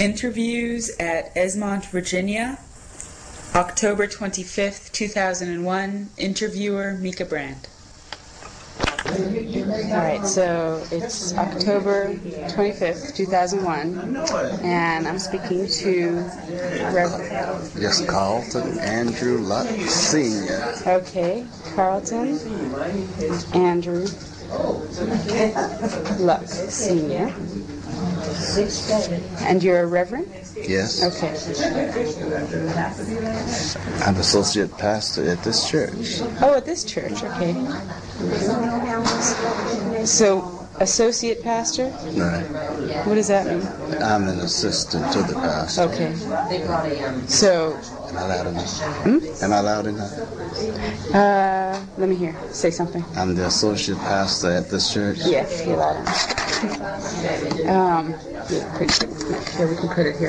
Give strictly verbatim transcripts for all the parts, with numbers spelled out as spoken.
Interviews at Esmont, Virginia, October twenty-fifth, two thousand one. Interviewer, Mika Brand. Alright, so it's October twenty-fifth, two thousand one, and I'm speaking to Reverend... Yes, Carlton Andrew Luck, Senior Okay, Carlton Andrew Luck, Senior And you're a reverend? Yes. Okay. I'm associate pastor at this church. Oh, at this church, okay. So, associate pastor? Right. What does that mean? I'm an assistant to the pastor. Okay. So... Am I loud enough? Hmm? Am I loud enough? Uh, let me hear. Say something. I'm the associate pastor at this church. Yes, you're loud enough. um, yeah, pretty good. Here, we can put it here.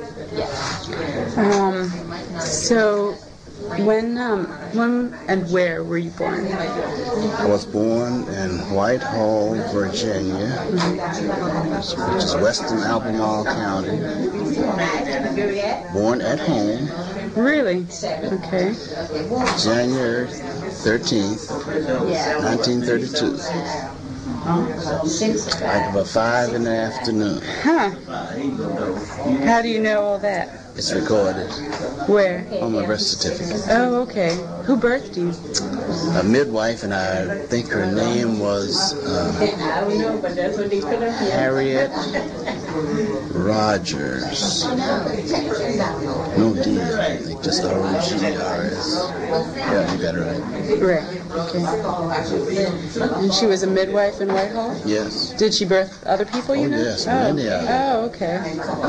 Um, so, when, um, when and where were you born? I was born in Whitehall, Virginia, mm-hmm. which is western Albemarle County. Born at home. Really? Okay. January thirteenth, nineteen thirty-two. Like about five in the afternoon. Huh. How do you know all that? It's recorded. Where? On my birth certificate. Oh, okay. Who birthed you? A midwife, and I think her name was uh, Harriet Rogers. No D, I think, just R O G R S. Yeah, you got it right. Right, okay. And she was a midwife in Whitehall? Yes. Did she birth other people, you oh, know? Yes, oh. many of them. Oh, okay.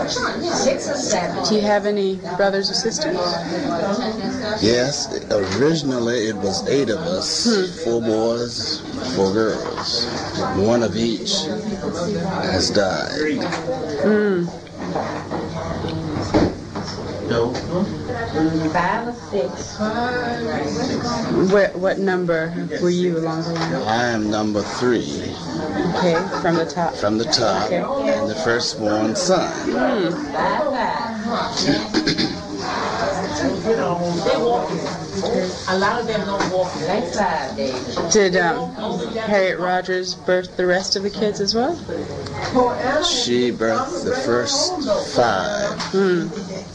Do you have any brothers or sisters? Yes, originally it was eight of us, hmm. four boys, four girls. One of each has died. Mm. No. Five or six. What, what number were you along the line? I am number three. Okay, from the top. From the top, okay. And the firstborn son. Mm. A lot of them don't walk like five days. Did um, Harriet Rogers birth the rest of the kids as well? She birthed the first five. Mm.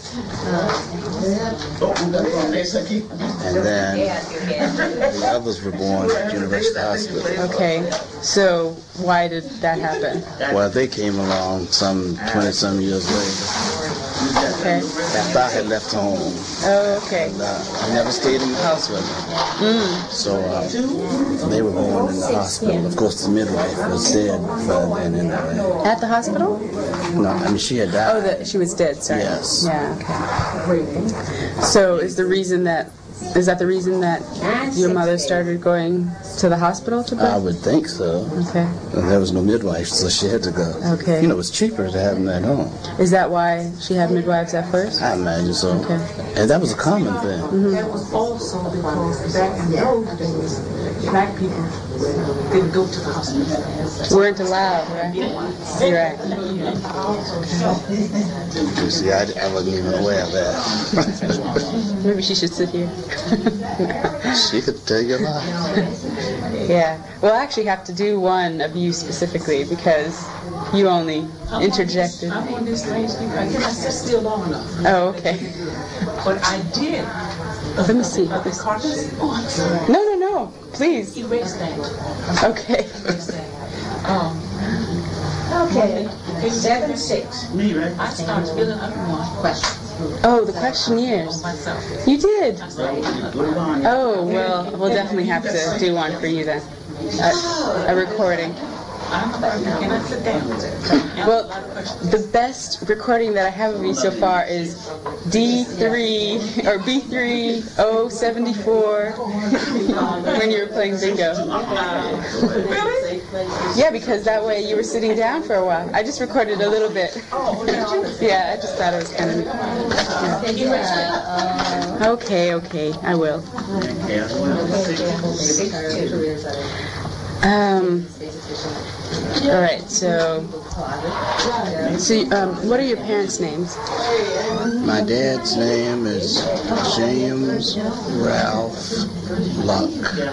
And then the others were born at University Hospital. Okay, so why did that happen? Well, they came along some twenty-some years later. Okay. After I had left home. Oh, okay. And, uh, I never stayed in the house with them. Mm. So uh, they were born in the hospital. Of course, the midwife was dead by then anyway. At the hospital? No, I mean, she had died. Oh, the, she was dead, sorry. Yes. Yeah, okay. So is the reason that, is that the reason that your mother started going to the hospital to birth? I would think so. Okay. And there was no midwife, so she had to go. Okay. You know, it was cheaper to have them at home. Is that why she had midwives at first? I imagine so. Okay. And that was a common thing. Mm-hmm. That was also because back in those days, black people didn't go to the hospital. Weren't allowed, right? You're right. You see, I, I wasn't even aware of that. Maybe she should sit here. She could tell you a lot. Yeah. We'll actually have to do one of you specifically because you only interjected. I'm on this last week. I guess I sit still long enough. Oh, okay. But I did. Let me see. The carcass? Oh, I'm sorry. No, no, no. Please. Erase that. Okay. Erase that. Um, Okay, seven six. me, right? I started filling up one question. Oh, the questionnaires. Myself. You did. I started filling up. Oh, well, we'll definitely have to do one for you then. A, a recording. I'm can I sit down? Well, the best recording that I have of you so far is D three or B three oh seventy-four when you were playing bingo. Really? Yeah, because that way you were sitting down for a while. I just recorded a little bit. Yeah, I just thought it was kind of. Yeah. Okay, okay, I will. Um. All right, so So, um, what are your parents' names? My dad's name is James Ralph Luck.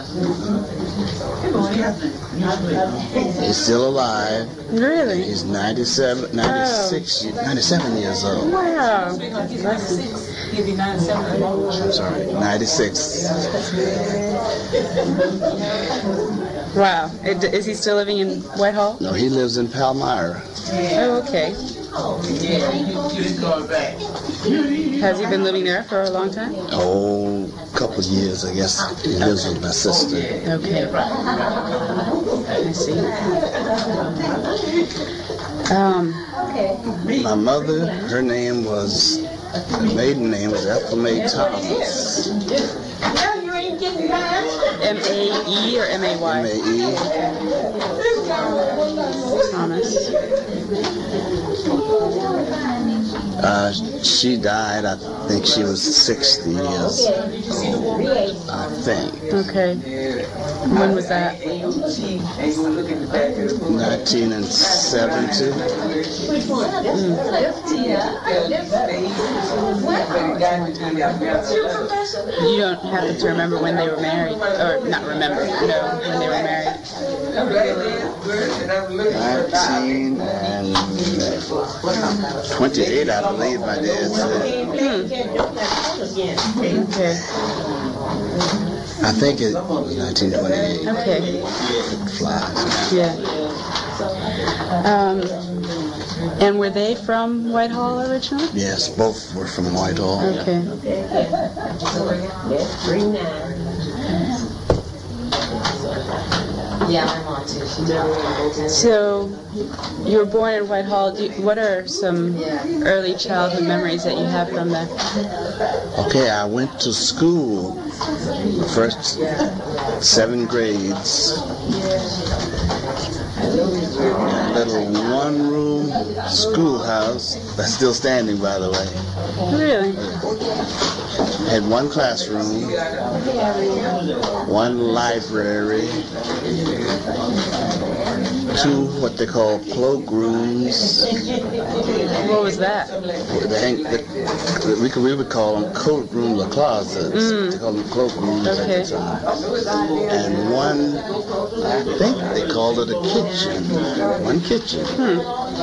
He's still alive. Really? He's ninety-seven, ninety-six, ninety-seven years old. Wow. I'm sorry, ninety-six. Wow. Is he still living in Whitehall? No, he lives in Palmyra. Oh, okay. Has he been living there for a long time? Oh, a couple of years, I guess. He lives with my sister. Okay. I see. Um, My mother, her name was, her maiden name was Ethel Mae Thomas. M A E or M A Y? M A E. Thomas. Uh, she died, I think she was sixty years old, I think. Okay. When was that? nineteen seventy. Mm. You don't happen to remember when they were married? Or not remember, no, when they were married? nineteen and twenty-eight, I believe my dad said. Hmm. Okay. I think it was nineteen twenty-eight. Okay. It flies. Yeah. Um, and were they from Whitehall originally? Yes, both were from Whitehall. Okay. Yeah, my mom too. She did. So, you were born in Whitehall. Do you, what are some early childhood memories that you have from that? Okay, I went to school, first seven grades. A little one-room schoolhouse that's still standing, by the way. Really? Had one classroom, one library, two what they call cloakrooms. What was that? The hang, the, we could we would call them coat rooms or closets. Mm. They call them cloakrooms Okay. at the time. And one, I think they called it a kitchen. One kitchen. Hmm.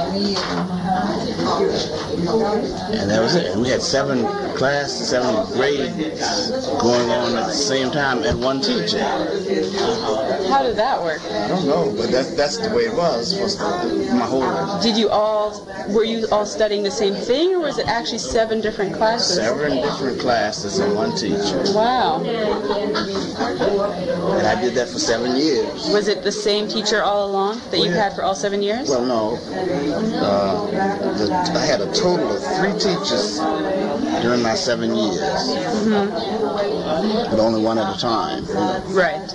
And that was it. And we had seven classes, seven grades going on at the same time and one teacher. How did that work? I don't know, but that, that's the way it was for my whole life. Did you all, were you all studying the same thing, or was it actually seven different classes? Seven different classes and one teacher. Wow. And I did that for seven years. Was it the same teacher all along that you've had for all seven years? Well, no. Uh, the, I had a total of three teachers during my seven years. Mm-hmm. But only one at a time. Right.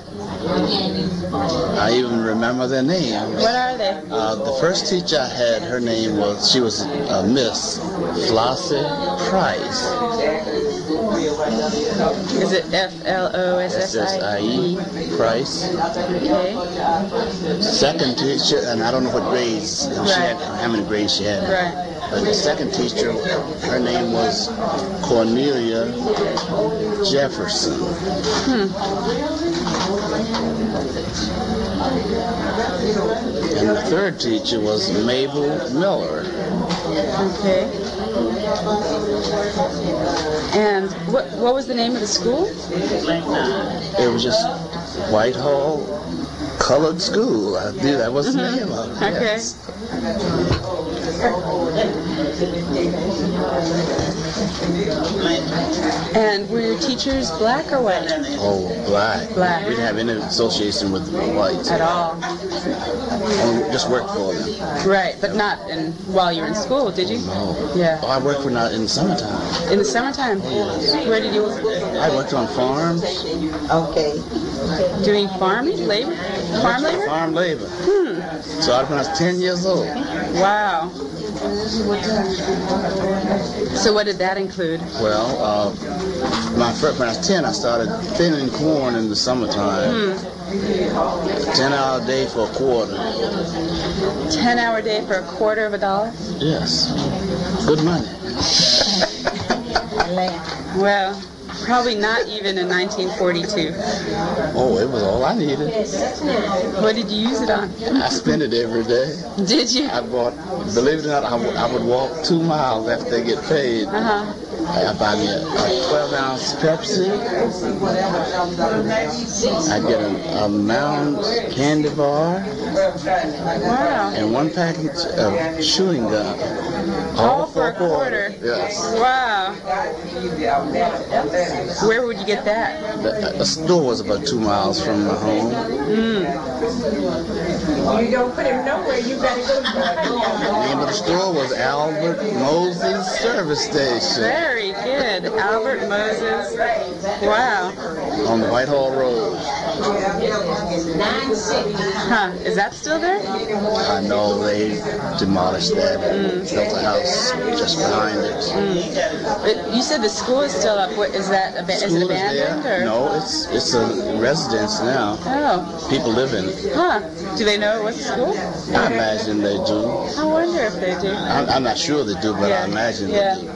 I even remember their names. What are they? Uh, the first teacher I had, her name was, she was uh, Miss Flossie Price. Is it F L O S S I E? Price. Okay. Second teacher, and I don't know what grades she had, how many grades she had. Right. But the second teacher, her name was Cornelia Jefferson. Hmm. And the third teacher was Mabel Miller. Okay. And what what was the name of the school? It was just Whitehall Colored School. I knew that was the Mm-hmm. name of it. Okay. Yes. And were your teachers black or white? Oh, black. Black. We didn't have any association with the whites. At all. Only just worked for them. Right, but not in while you were in school, did you? No. Yeah. Oh, I worked for not in the summertime. In the summertime? Where did you work? I worked on farms. Okay. Doing farming, labor? Farm labor? Farm labor. Hmm. Started when I was ten years old. Wow. So what did that include? Well, uh, my first, when I was ten, I started thinning corn in the summertime. Hmm. Ten hour a day for a quarter. Ten hour day for a quarter of a dollar? Yes. Good money. Well, probably not even in nineteen forty-two. Oh, it was all I needed. What did you use it on? I spent it every day. Did you? I bought, believe it or not, I, w- I would walk two miles after they get paid. Uh-huh. I buy me a, a twelve ounce Pepsi. I get a, a Mound candy bar. Wow. And one package of chewing gum. All for a quarter? Yes. Wow. Where would you get that? The, the store was about two miles from my home. Mm. You don't put him nowhere, you better go to The name of the store was Albert Moses Service Station. Very good. Albert Moses. Wow. On the Whitehall Road. Huh. Is that still there? I know they demolished that and Mm. built a house just behind it. Mm. But you said the school is still up. What, is that ab- is it School is abandoned? there. Or? No, it's it's a residence now. Oh. People live in it. Huh. Do they know what's the school? I imagine they do. I wonder if they do. I'm, I'm not sure they do, but Yeah. I imagine Yeah. they do.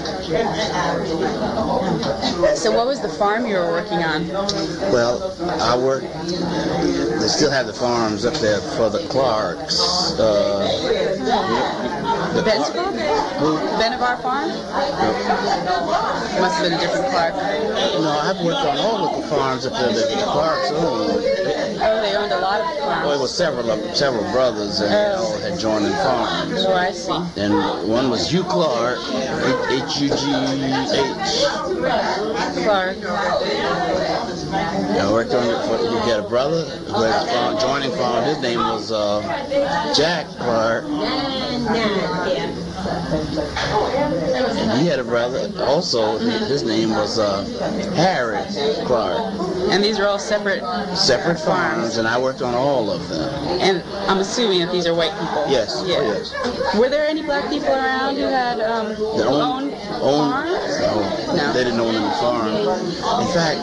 So what was the farm you were working on? Well, I work. They still have the farms up there for the Clarks. Uh, the Bensicle? Who? Benavar Farm? Must have been a different Clark. No, I've worked on all of the farms up there that the Clarks owned. Oh, they owned a lot of farms. Well, it was several of several brothers, and they all had joined in farms. Oh, I see. And one was Hugh Clark, H U G H. Clark. I worked on it for, he had a brother who had a farm, joining farm. His name was uh, Jack Clark. And he had a brother also. His name was uh, Harry Clark. And these are all separate. Separate farms, and I worked on all of them. And I'm assuming that these are white people. Yes, Yeah. oh, yes. Were there any black people around who had um, who Their own, owned own, farms? no, No. they didn't own any farm. In fact,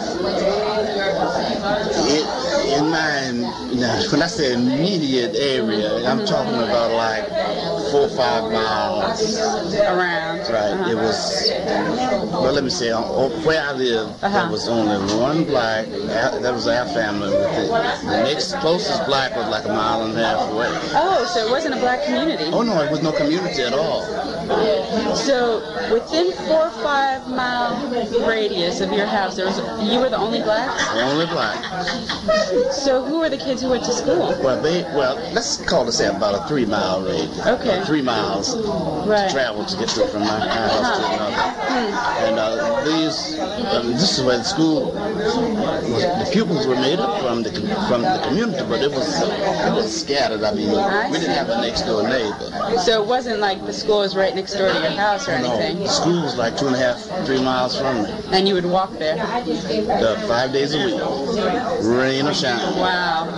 it, in my, now, when I say immediate area, I'm talking about like four or five miles. Around. Right. Uh-huh. It was, well, let me say, on, on where I live, Uh-huh. there was only one black. Our- That was our family. With it. The next closest black was like a mile and a half away. Oh, so it wasn't a black community. Oh no, it was no community at all. So within four or five mile radius of your house, there was you were the only black. Only black. So who were the kids who went to school? Well, they, well, let's call this about a three mile radius. Okay. Three miles Right. to travel to get to from my house to another. And uh, these, um, this is where the school, was, the pupils were made up from the from the community, but it was it was scattered. I mean, I we didn't have a next door neighbor. So it wasn't like the school was right next door to your house or No, anything, the school was like two and a half, three miles from me. and you would walk there. Uh, five days a week, rain or shine. Wow.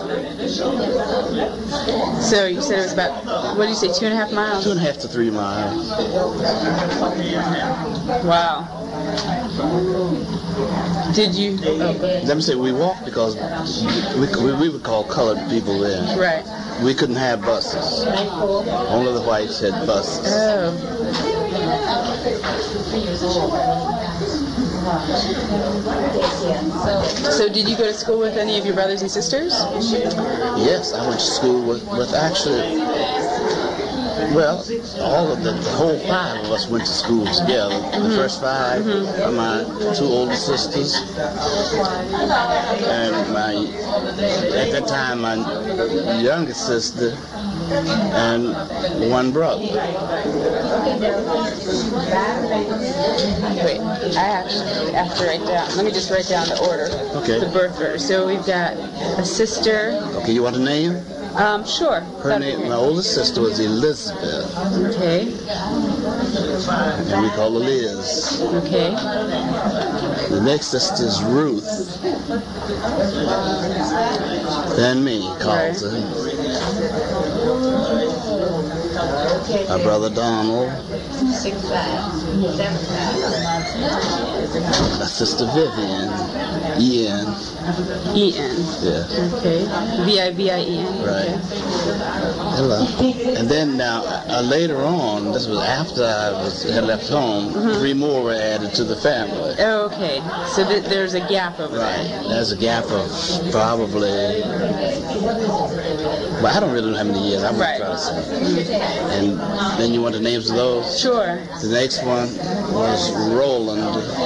So you said it was about, what did you say, two and a half miles? Two and a half to three miles. Wow. Did you? Oh, Let me say we walked because we, we, we would call colored people there. right. We couldn't have buses. Only the whites had buses. Oh. So did you go to school with any of your brothers and sisters? Yes, I went to school with, with actually, well, all of the, the whole five of us went to school together. The first five are my two older sisters, and my, at that time, my youngest sister, and one brother. Wait, I actually have to write down. Let me just write down the order. Okay. The birth order. So we've got a sister. Okay, you want a name? Um, sure. Her That'd be name, great. my oldest sister was Elizabeth, Okay. and we call her Liz. Okay. The next sister is Ruth. Then me, Carlton. My brother Donald. My sister Vivian. Ian. E-N. Yeah. Okay. V I V I E N. Right. Hello. And then now, uh, later on, this was after I was, had left home, three more were added to the family. Oh, okay. So th- there's a gap over Right. there. There's a gap of probably, well, I don't really know how many years. I'm Right. trying to say. And then you want the names of those? Sure. The next one was Roland.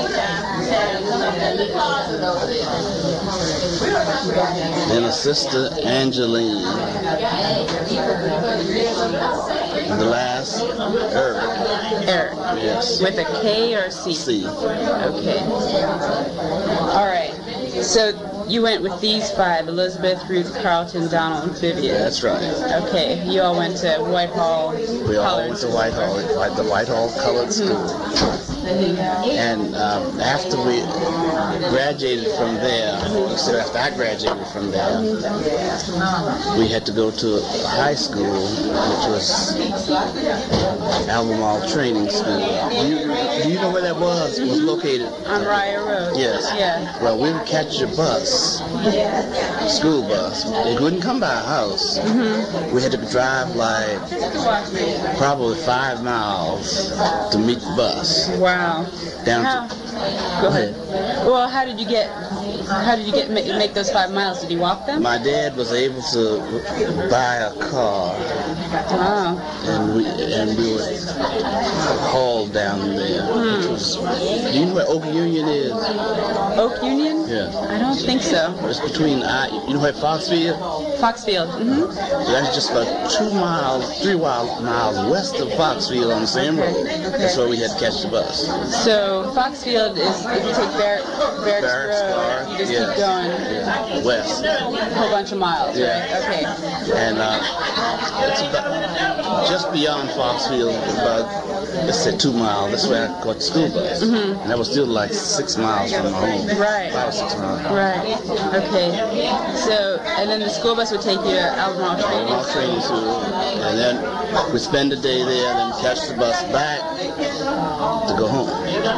Then a sister, Angeline. And the last, Eric. Eric. Yes. With a K or a C? C. Okay. All right. So you went with these five: Elizabeth, Ruth, Carlton, Donald, and Vivian. That's right. Okay. You all went to Whitehall We all Colored went to Whitehall, like the Whitehall Colored School. And um, after we graduated from there, so after I graduated from there, we had to go to high school, which was Albemarle Training School. Do you, do you know where that was? It was located on Raya Road. Yes. Yeah. Well, we would catch a bus, school bus. It wouldn't come by our house. Mm-hmm. We had to drive like probably five miles to meet the bus. Wow. Down How? to, Go ahead. Well, how did you get? How did you get make, make those five miles? Did you walk them? my dad was able to buy a car, Wow. and we and we were hauled down there. Which was, do you know where Oak Union is? Oak Union? Yeah. I don't think so. It's between I. You know where Foxfield? Foxfield. Mm-hmm. That's just about two miles, three miles west of Foxfield on the same road. That's where we had to catch the bus. So Foxfield is if you take Bar- Barracks Barracks Road, Bar, you just yes. keep going Yeah. West. a whole bunch of miles, Yeah. right? Okay. And uh, it's about just beyond Foxfield, about, let's say, two miles. That's where I caught the school bus. Mm-hmm. And that was still like six miles from my home. Right. Five or six miles. Right. Okay. So, and then the school bus would take you to Albemarle Training Albemarle Training School. And then we spend the day there, then catch the bus back to go home.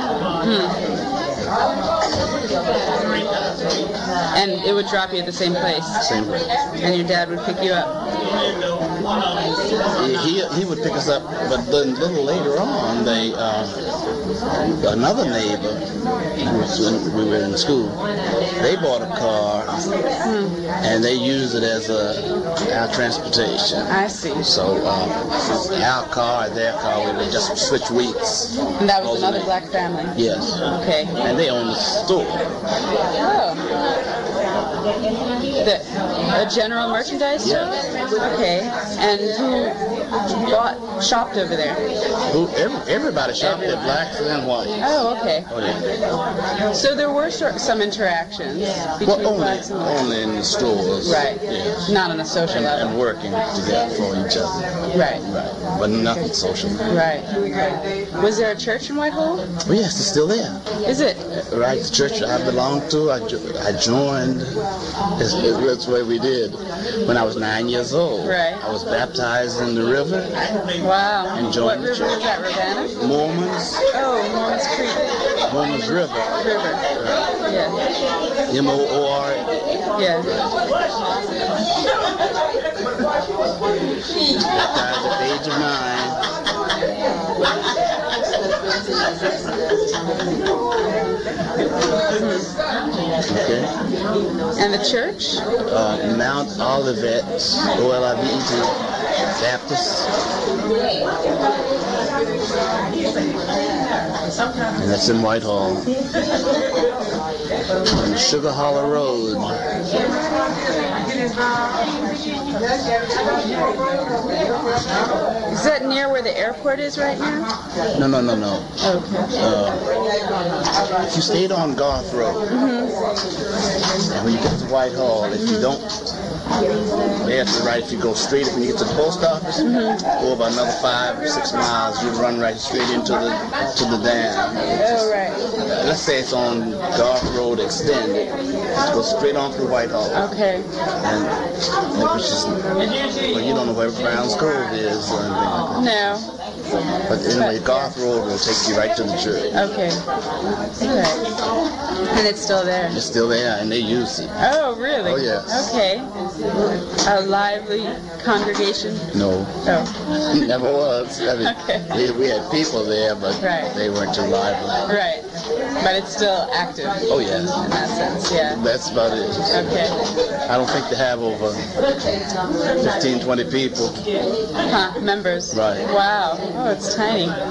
And it would drop you at the same place. Same place. And your dad would pick you up. He, he, he would pick us up, but then a little later on, they uh, another neighbor, who was when we were in school, they bought a car, and they used it as a our transportation. I see. So uh, our car and their car, we would just switch weeks. And that was another black family. Yes. Okay. And they own the store. Oh. The, a general merchandise store? Okay. And who bought, shopped over there? Who, every, everybody shopped there, blacks and whites. Oh, okay. Oh, yeah. So there were sor- some interactions between Well, only, blacks and whites. only in the stores. Right. Yes. Not on a social And, level. and working together for each other. Right. Right. But nothing social. Right. Was there a church in Whitehall? Oh, yes, it's still there. Is it? Right, the church I belonged to, I, jo- I joined. That's, that's what we did. When I was nine years old, Right. I was baptized in the river. Wow. And joined What the river church. was that, Ravenna? Mormons, Oh, Mormons Creek Mormons River, River. Yeah. M O O R. Yeah. Baptized at the age of nine. Okay. And the church? Uh, Mount Olivet, O L I V E T, Baptist. And that's in Whitehall. On Sugar Hollow Road. Is that near where the airport is right now? No, no, no, no. Okay. Uh, if you stayed on Garth Road, and when you get to Whitehall, if you don't They had to ride, if you go straight, when you get to the post office, mm-hmm. go about another five or six miles, you run right straight into the to the dam. Oh, right. Let's say it's on Garth Road Extended. Just go straight on through Whitehall. Okay. And like, which is, well, you don't know where Browns Cove is or anything like that. No. But anyway, Garth Road will take you right to the church. Okay. Okay. And it's still there? It's still there, and they use it. Oh, really? Oh, yes. Okay. A lively congregation? No. Oh. Never was. I mean, okay. we, we had people there, but right. they weren't too lively. Right. But it's still active. Oh, yes. In that sense, yeah. That's about it. Okay. I don't think they have over fifteen, twenty people. Huh, members. Right. Wow. Oh, it's tiny. Uh,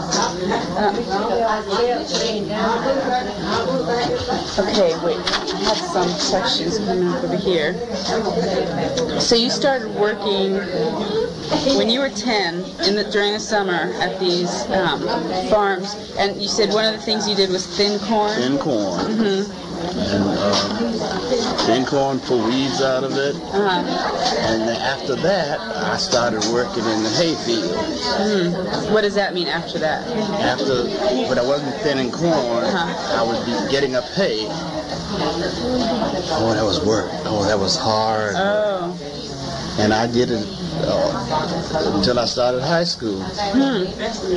okay, wait. I have some questions coming up over here. So you started working when you were ten in the, during the summer at these um, farms, and you said one of the things you did was thin corn? Thin corn. Mm-hmm. And uh, thin corn, pull weeds out of it. Uh-huh. And then after that, I started working in the hay field. Mm. What does that mean after that? After, when I wasn't thinning corn, uh-huh. I would be getting up hay. Oh, that was work. Oh, that was hard. Oh. And I did it uh, until I started high school. Hmm.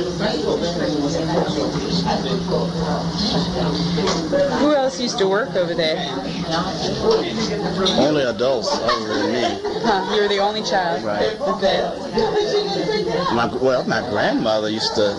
Who else used to work over there? Only adults other than me. Huh, you were the only child? Right. Okay. My, well, my grandmother used to,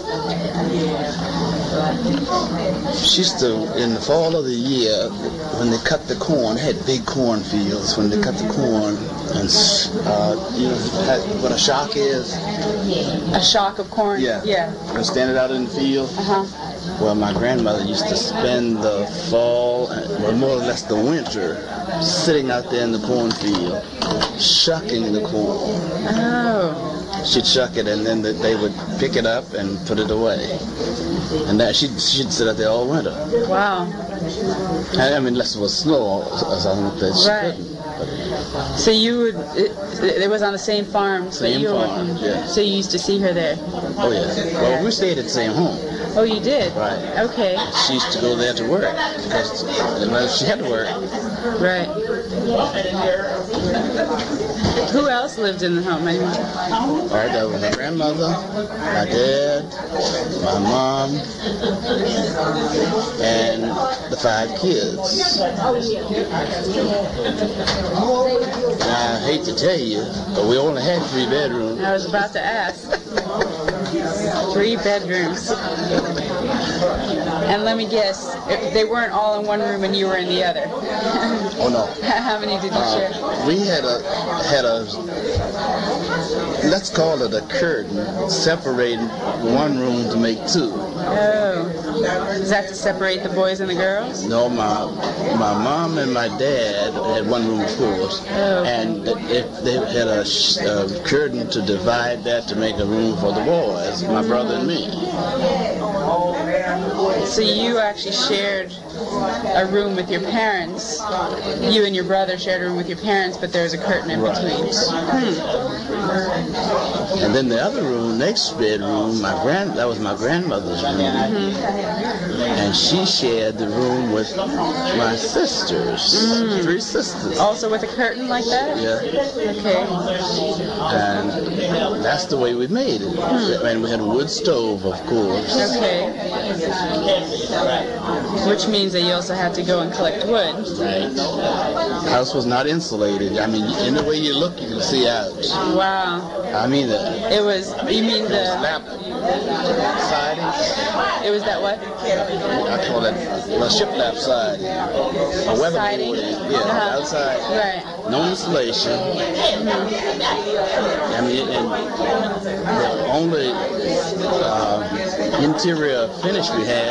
she used to, in the fall of the year, when they cut the corn, they had big cornfields, when they cut the corn, and uh, you know what a shock is? A shock of corn? Yeah. Yeah. And stand it out in the field. Uh-huh. Well, my grandmother used to spend the fall, well, more or less the winter, sitting out there in the cornfield, shucking the corn. Oh. She'd shuck it, and then they would pick it up and put it away. And that she'd, she'd sit out there all winter. Wow. I, I mean, unless it was snow or something that she right. couldn't. So you would, it, it was on the same farm Same that you were farm, working. yeah. So you used to see her there? Oh, yeah. Well, we stayed at the same home. Oh, you did? Right. Okay. She used to go there to work because well, she had to work. Right. Who else lived in the home anymore? All right, that was my grandmother, my dad, my mom, and the five kids. Now, I hate to tell you, but we only had three bedrooms. I was about to ask. Three bedrooms. And let me guess, they weren't all in one room and you were in the other. Oh no. How many did you uh, share? We had a had a let's call it a curtain separating one room to make two. Oh. Is that to separate the boys and the girls? No, my my mom and my dad had one room, of course, oh, okay. and if they had a, a curtain to divide that to make a room for the boys, my brother and me. So you actually shared a room with your parents. You and your brother shared a room with your parents, but there was a curtain in right. between. Hmm. And then the other room, next bedroom, my grand that was my grandmother's room, mm-hmm. and she shared the room with my sisters, mm. three sisters. Also with a curtain like that? Yeah. Okay. And that's the way we made it. Hmm. And we had a wood stove, of course. Okay. Which means that you also had to go and collect wood. Right. The house was not insulated. I mean, in the way you look, you can see out. Wow. I mean that. It was, you mean the... Lap siding. It was that what? I call it the shiplap siding. A weather siding? board. Yeah, uh-huh. outside. Right. No insulation. Mm-hmm. I mean, and the only uh, interior finish we had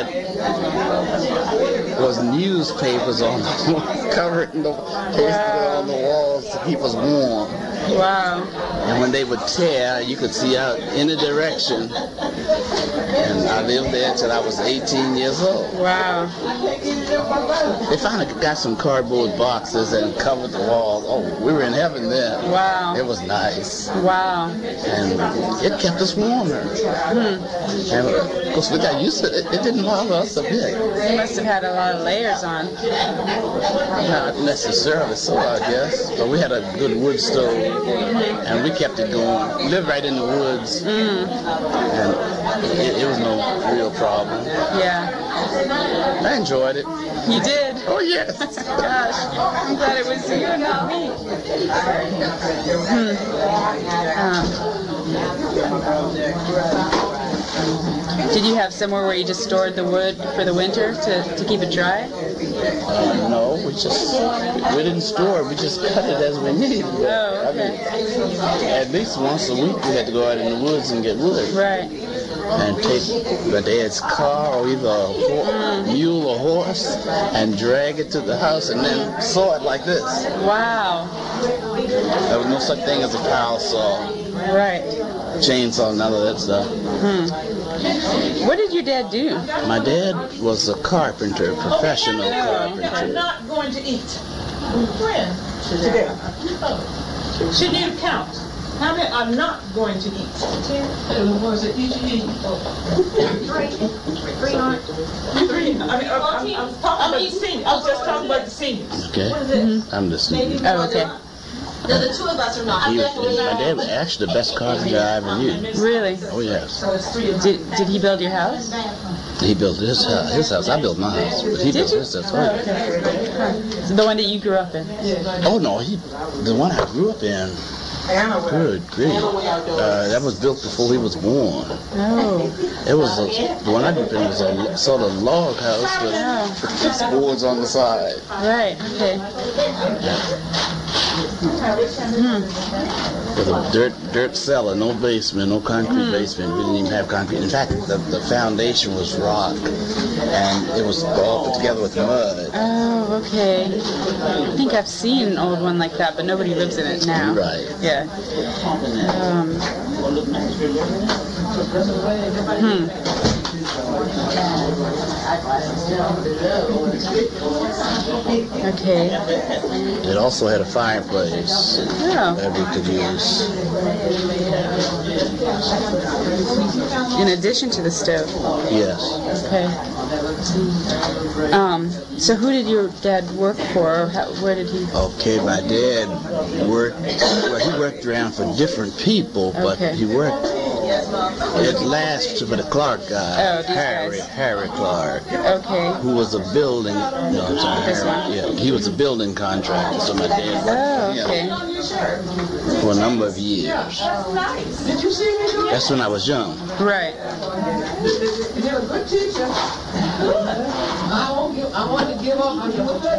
was newspapers on the covering the pasted on the walls to keep us warm. Wow. And when they would tear, you could see out any direction. And I lived there until I was eighteen years old. Wow. They finally got some cardboard boxes and covered the walls. Oh, we were in heaven then. Wow. It was nice. Wow. And it kept us warmer. Hmm. And of course, we got used to it. It didn't bother us a bit. You must have had a lot of layers on. Not necessarily so, I guess. But we had a good wood stove, and we kept it going. We lived right in the woods, Mm. and it, it was no real problem. Yeah. I enjoyed it. You did? Oh, yes. Gosh, I'm glad it was you and not me. Hmm. Um, did you have somewhere where you just stored the wood for the winter to, to keep it dry? Uh, no, we just, we didn't store it. We just cut it as we needed it. Oh, okay. I mean, at least once a week we had to go out in the woods and get wood. Right. And take my dad's car or either a ho- mule or horse and drag it to the house and then saw it like this. Wow. There was no such thing as a power saw, Right. chainsaw, none of that stuff. Hmm. What did your dad do? My dad was a carpenter, professional I'm carpenter. not going to eat. When? Today. Should you count? How many I'm not going to eat? Ten. Was it each eat? Three. Three. Three. I mean, I'm, I'm, I'm talking about the seniors. I'm just talking about the seniors. Okay, I'm listening. Oh, okay. No, the two of us are not. He was, my dad was actually the best carpenter I ever knew. Really? Oh yes. Did, did he build your house? He built his house. His house. I built my house, but he built his house. Oh, okay. So the one that you grew up in? Oh no, he, the one I grew up in. Good grief. Uh, that was built before he was born. Oh. It was a, the one I grew up in was a sort of log house with Oh. six boards on the side. Right, okay. Hmm. With a dirt dirt cellar, no basement, no concrete basement. We didn't even have concrete. In fact, the, the foundation was rock, and it was all put together with mud. Oh, okay. I think I've seen an old one like that, but nobody lives in it now. Right. Yeah. Um, hmm. Okay. It also had a fireplace Oh. that we could use. In addition to the stove. Yes. Okay. Um, so who did your dad work for? Or how, where did he? Okay, my dad worked, well, he worked around for different people, but Okay. he worked at last for the Clark guy, Oh, these Harry, guys. Harry Clark, Okay. who was a building, no, I'm sorry, This Harry, one? yeah, he was a building contractor, so my dad Oh, worked okay. for him for a number of years. Did you see me do it? That's when I was young. Right. You're a good teacher. I won't give, I want to give up. I give up.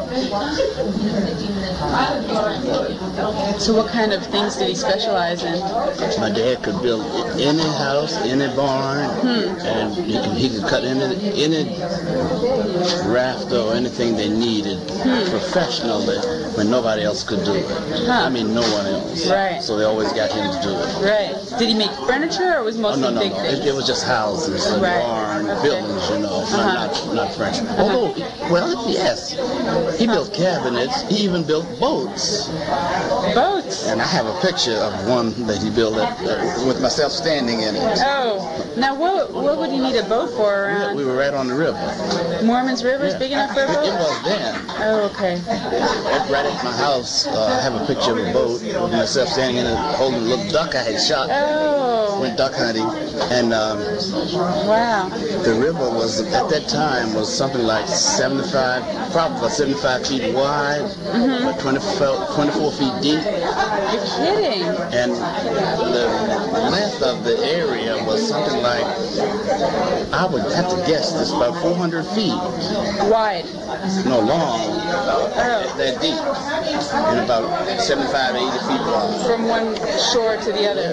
So what kind of things did he specialize in? My dad could build any house, any barn, and he could, he could cut any, any raft or anything they needed professionally when nobody else could do it. Huh. I mean, no one else. Right. So they always got him to do it. Right. Did he make furniture or was it Oh, mostly no, no, big no. things? It, it was just houses and Right. barn, Okay. buildings, you know, Uh-huh. not, not, not furniture. Although, well, yes, he built cabinets. He even built boats. Boats. And I have a picture of one that he built that, uh, with myself standing in it. Oh. Now what what would you need a boat for We, around? we were right on the river. Mormon's River is big enough for a It, it boat? was then. Oh, okay. At, right at my house, uh, I have a picture of a boat with myself standing in it, holding a little duck I had shot. Oh. Went duck hunting, and um, Wow. the river was at that time was something like seventy-five, probably about seventy-five feet wide, about twenty-four, twenty-four feet deep, You're kidding. and the length of the area was something like, I would have to guess, it's about four hundred feet. Wide. No, long. Oh. That deep. And about seventy-five, eighty feet long. From one shore to the other.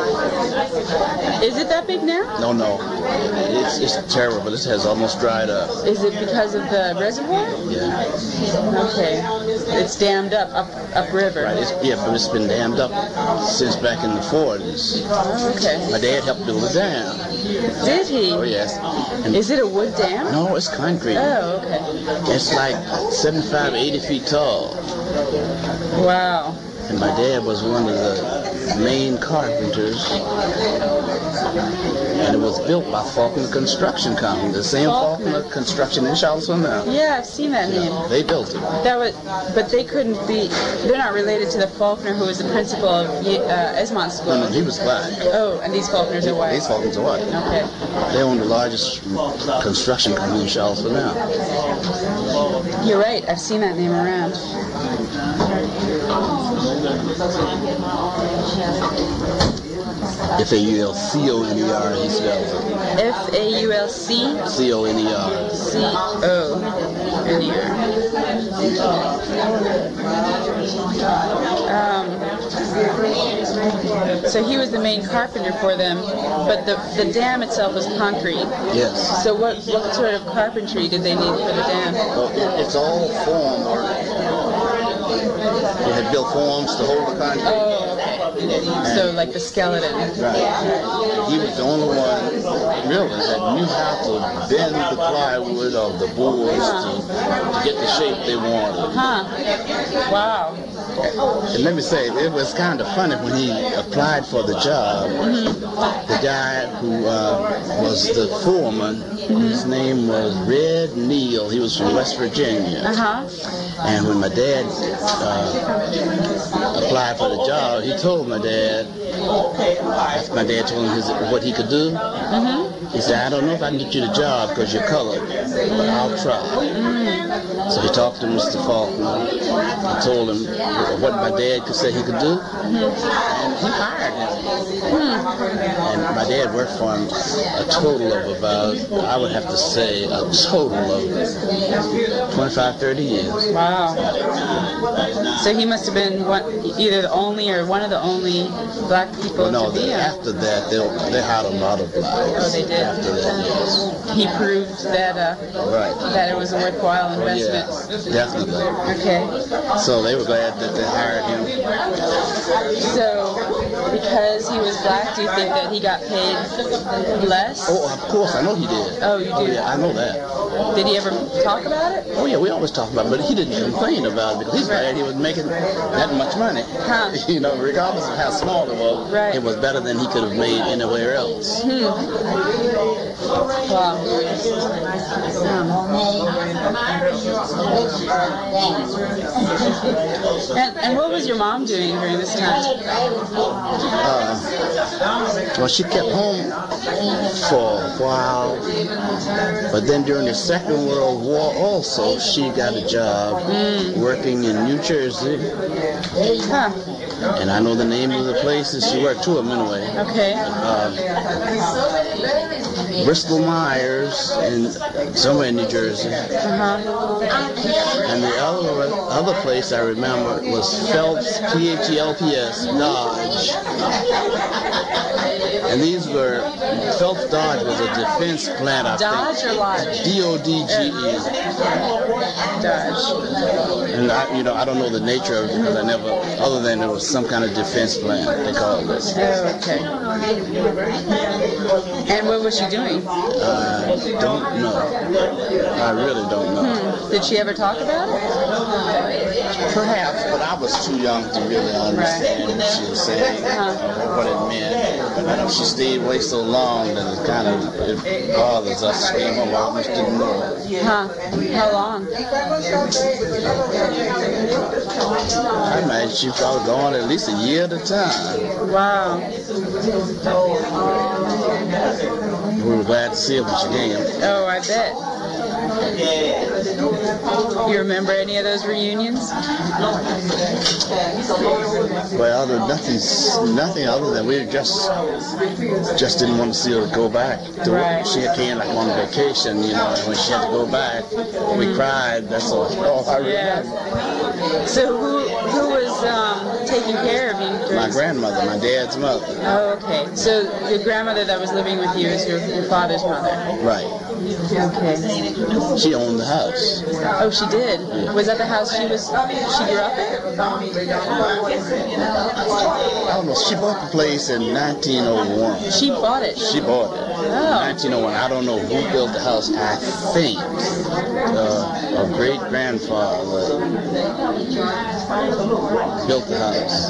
Is it that big now? No, no. It's, it's terrible. This has almost dried up. Is it because of the reservoir? Yeah. Okay. It's dammed up, up, upriver. Right. It's, yeah, but it's been dammed up since back in the forties. Oh, okay. My dad helped build a dam. Did he? Oh, yes. And Is it a wood dam? no, it's concrete. Oh, okay. It's like seventy-five, eighty feet tall. Wow. And my dad was one of the main carpenters. And it was built by Faulkner Construction Company, the same Faulkner. Faulkner Construction in Charlottesville now. Yeah, I've seen that name. Yeah, they built it. That was, but they couldn't be. They're not related to the Faulkner who was the principal of uh, Esmont School. No, no, he was black. Oh, and these Faulkners are white. These Faulkners are white. Okay. They own the largest construction company in Charlottesville now. You're right. I've seen that name around. F A U L C O N E R, he spells it. F A U L C C O N E R. C O N E R. Um, so he was the main carpenter for them, but the the dam itself was concrete. Yes. So what what sort of carpentry did they need for the dam? Well, it, it's all form work. They had built forms to hold the concrete. Oh, okay. So like the skeleton. Right. He was the only one, really, that knew how to bend the plywood or the boards to, to get the shape they wanted. Huh. Wow. And let me say, it was kind of funny when he applied for the job. Mm-hmm. The guy who uh, was the foreman, mm-hmm. his name was Red Neal. He was from West Virginia. Uh-huh. And when my dad uh, applied for the job, he told my dad, after my dad told him his, what he could do, mm-hmm. he said, I don't know if I can get you the job because you're colored, but I'll try. Mm-hmm. So he talked to Mister Faulkner. He told him what my dad could say he could do, mm-hmm. and he hired him. Mm-hmm. And my dad worked for him a total of about, I would have to say, a total of twenty-five, thirty years. Wow. So he must have been one, either the only or one of the only black people well, no, to be the, on. after that, they, they had a lot of blacks. Oh, they did? After that, yes. He proved that uh, right. that it was a worthwhile investment. Oh, yeah, definitely. Okay. So they were glad that they hired him. So, because he was black, do you think that he got paid less? Oh, of course, I know he did. Oh, you do? Oh, yeah, I know that. Did he ever talk about it? Oh, yeah, we always talk about it, but he didn't complain about it because he's glad he was making that much money. Huh. You know, regardless of how small it was, right. It was better than he could have made anywhere else. Hmm. Wow. And, and what was your mom doing during this time? Uh, well, she kept home for a while, but then during the Second World War also, she got a job mm. working in New Jersey. Huh. And I know the name of the places. She worked two of them anyway. Okay. Um, Bristol Myers and somewhere in New Jersey. Uh-huh. And the other other place I remember was Phelps, P H E L P S, Dodge. And these were, Phelps Dodge was a defense plant, I Dodge think. or Lodge? D O D G E. Dodge. And I, you know, I don't know the nature of it because I never, other than it was some kind of defense plant, they called it. Oh, okay. And what was she doing? I don't know. I really don't know. Hmm. Did she ever talk about it? Perhaps, but I was too young to really understand right. what she was saying, uh-huh. or what it meant. And she stayed away so long that it kind of it bothers us. She came home, I almost didn't know. Huh. How long? I imagine she probably gone at least a year at a time. Wow. We were glad to see her when she came. Oh, I bet. You remember any of those reunions? Well, there's nothing, nothing other than we were just just didn't want to see her go back. To, Right. She had came like on vacation, you know, and when she had to go back, we cried. That's all, all I remember. Yeah. So who who was um, taking care of you? during- My grandmother, my dad's mother. Oh, okay. So your grandmother that was living with you is your, your father's mother. Right. Okay. She owned the house. Oh, she did. Was that the house she was? She grew up in? I don't know. She bought the place in nineteen oh one. She bought it. She bought it. Oh. nineteen oh one. I don't know who built the house. I think uh, a great grandfather built the house.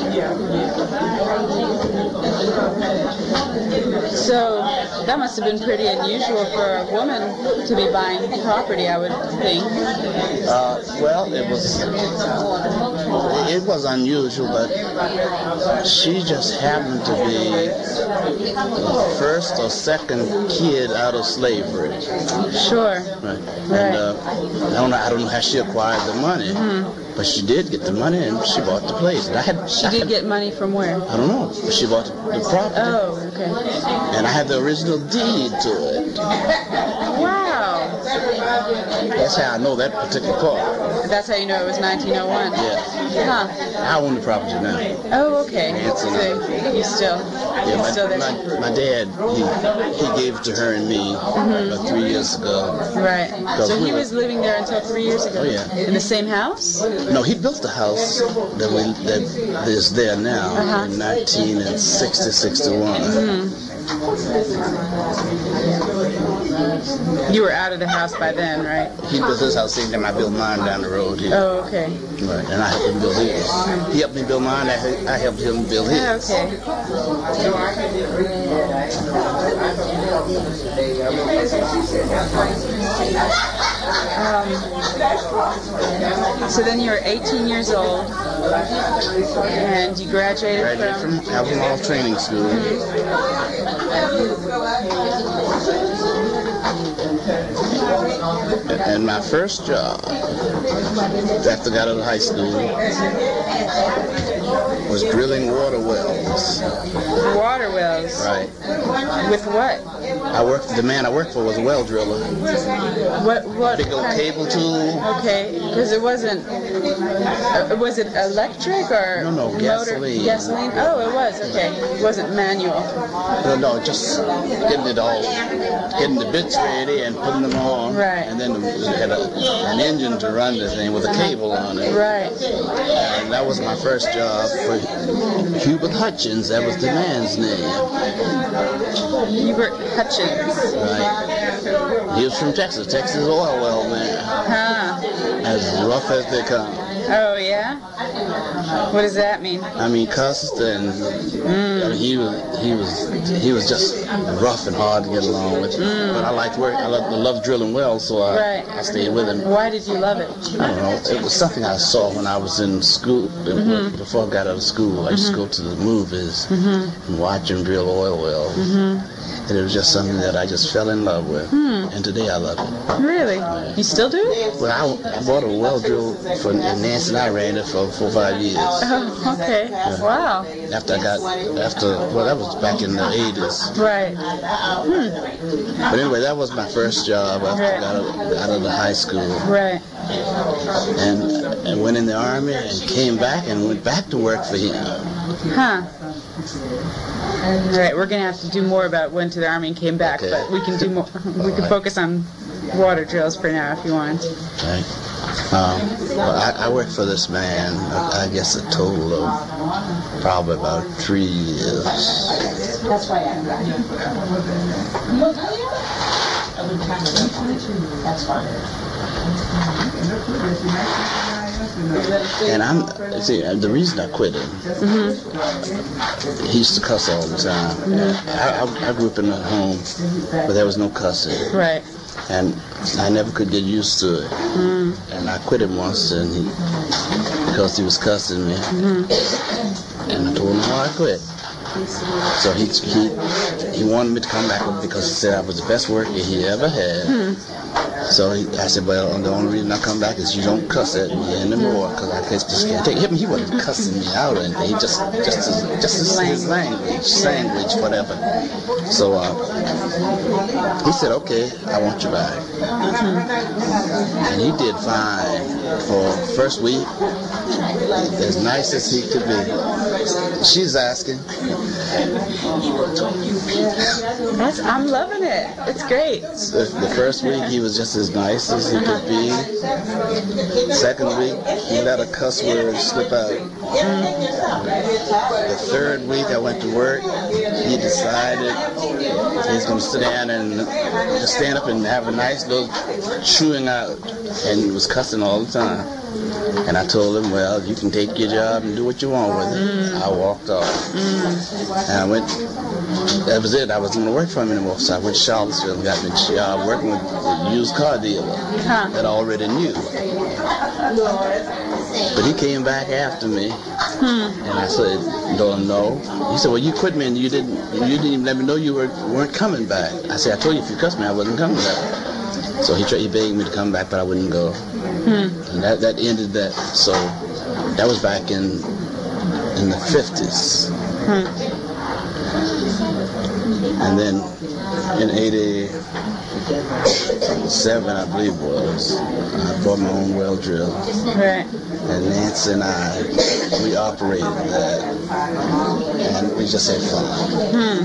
So that must have been pretty unusual for a woman to be buying property, I would think. Uh, well, it was it was unusual, but she just happened to be the first or second kid out of slavery. Sure. Right. Right. And uh, I don't know. I don't know how she acquired the money, but she did get the money, and she bought the place. And I had. She I did had- get money from where? I don't know. But she bought the property, Oh, okay. and I had the original deed to it. Wow. That's how I know that particular part. That's how you know it was nineteen oh one? Yeah. Huh. I own the property now. Oh, okay. It's So an- you still, Yeah, you my, still there? my, my dad, he, he gave it to her and me about three years ago. Right. So we he were- was living there until three years ago? Oh, yeah. In the same house? No, he built the house that we that is there now Uh-huh. in nineteen sixty, sixty-one. You were out of the house by then, right? He built his house, same time I built mine down the road here. Oh, okay. Right, and I helped him build his. He helped me build mine, I, I helped him build his. Okay. Um, so then you were eighteen years old, and you graduated, Graduated from... from Albemarle Training School. And my first job, after I got out of high school, was drilling water wells. Water wells. Right. With what? I worked. The man I worked for was a well driller. What? What? Big old kind- cable tool. Okay, because it wasn't. Uh, was it electric or No, no, motor? gasoline. Gasoline. Oh, it was. Okay, it wasn't manual. No, no, just getting it all, getting the bits ready and putting them on. Right. And then it had a, an engine to run the thing with a cable on it. Right. And that was my first job for Hubert Hutchins. That was the man's name. Hubert Hutchins. Right. He was from Texas. Texas oil well man. Huh. As rough as they come. Oh yeah. What does that mean? I mean, cussed and I mean, he was he was he was just rough and hard to get along with. But I liked work. I loved, I loved drilling wells, so I, Right. I stayed with him. Why did you love it? I don't know. It was something I saw when I was in school. Before I got out of school, I used to go to the movies and watch them drill oil wells. And it was just something that I just fell in love with. And today I love it. Really? You still do? Well, I, I bought a well drill for and Nancy and I ran it for four or five years. Oh, okay. Wow. After I got, after, well, that was back in the eighties. Right. But anyway, that was my first job after I got out, out of the high school. Right. And, and went in the Army and came back and went back to work for him. Huh. All right, we're gonna have to do more about went to the Army and came back, Okay. but we can do more. We can focus on water drills for now if you want. Right? Um, well, I, I worked for this man, I, I guess a total of probably about three years. That's why I'm That's fine. And I'm, see, the reason I quit him, he used to cuss all the time. I, I, I grew up in a home where there was no cussing. Right. And I never could get used to it. Mm. And I quit him once, and he, because he was cussing me. Mm-hmm. And I told him why I quit. So he, he he wanted me to come back because he said I was the best worker he ever had. Mm. So he, I said, well, the only reason I come back is you don't cuss at me anymore, because I just can't take him. He wasn't cussing me out or anything. He just, just, his, just his, his language, language, whatever. So uh, he said, okay, I want you back. And he did fine for first week, as nice as he could be. She's asking. That's, I'm loving it. It's great. The, the first week he was just as nice as he could be. Second week he let a cuss word slip out. The third week I went to work. He decided he's going to sit down and just stand up and have a nice little chewing out, and he was cussing all the time. And I told him, well, you can take your job and do what you want with it. Mm. I walked off. Mm. And I went, that was it. I wasn't going to work for him anymore. So I went to Charlottesville and got me a job working with a used car dealer huh. that I already knew. But he came back after me. Hmm. And I said, no, no. He said, well, you quit me and you didn't, you didn't even let me know you were, weren't coming back. I said, I told you if you cussed me, I wasn't coming back. So he tried, he begged me to come back, but I wouldn't go. Hmm. And that, that ended that. So that was back in in the fifties. Hmm. And then in eighty-seven, I believe it was, I bought my own well drill. Right. And Nancy and I, we operated that. And we just had fun. Hmm.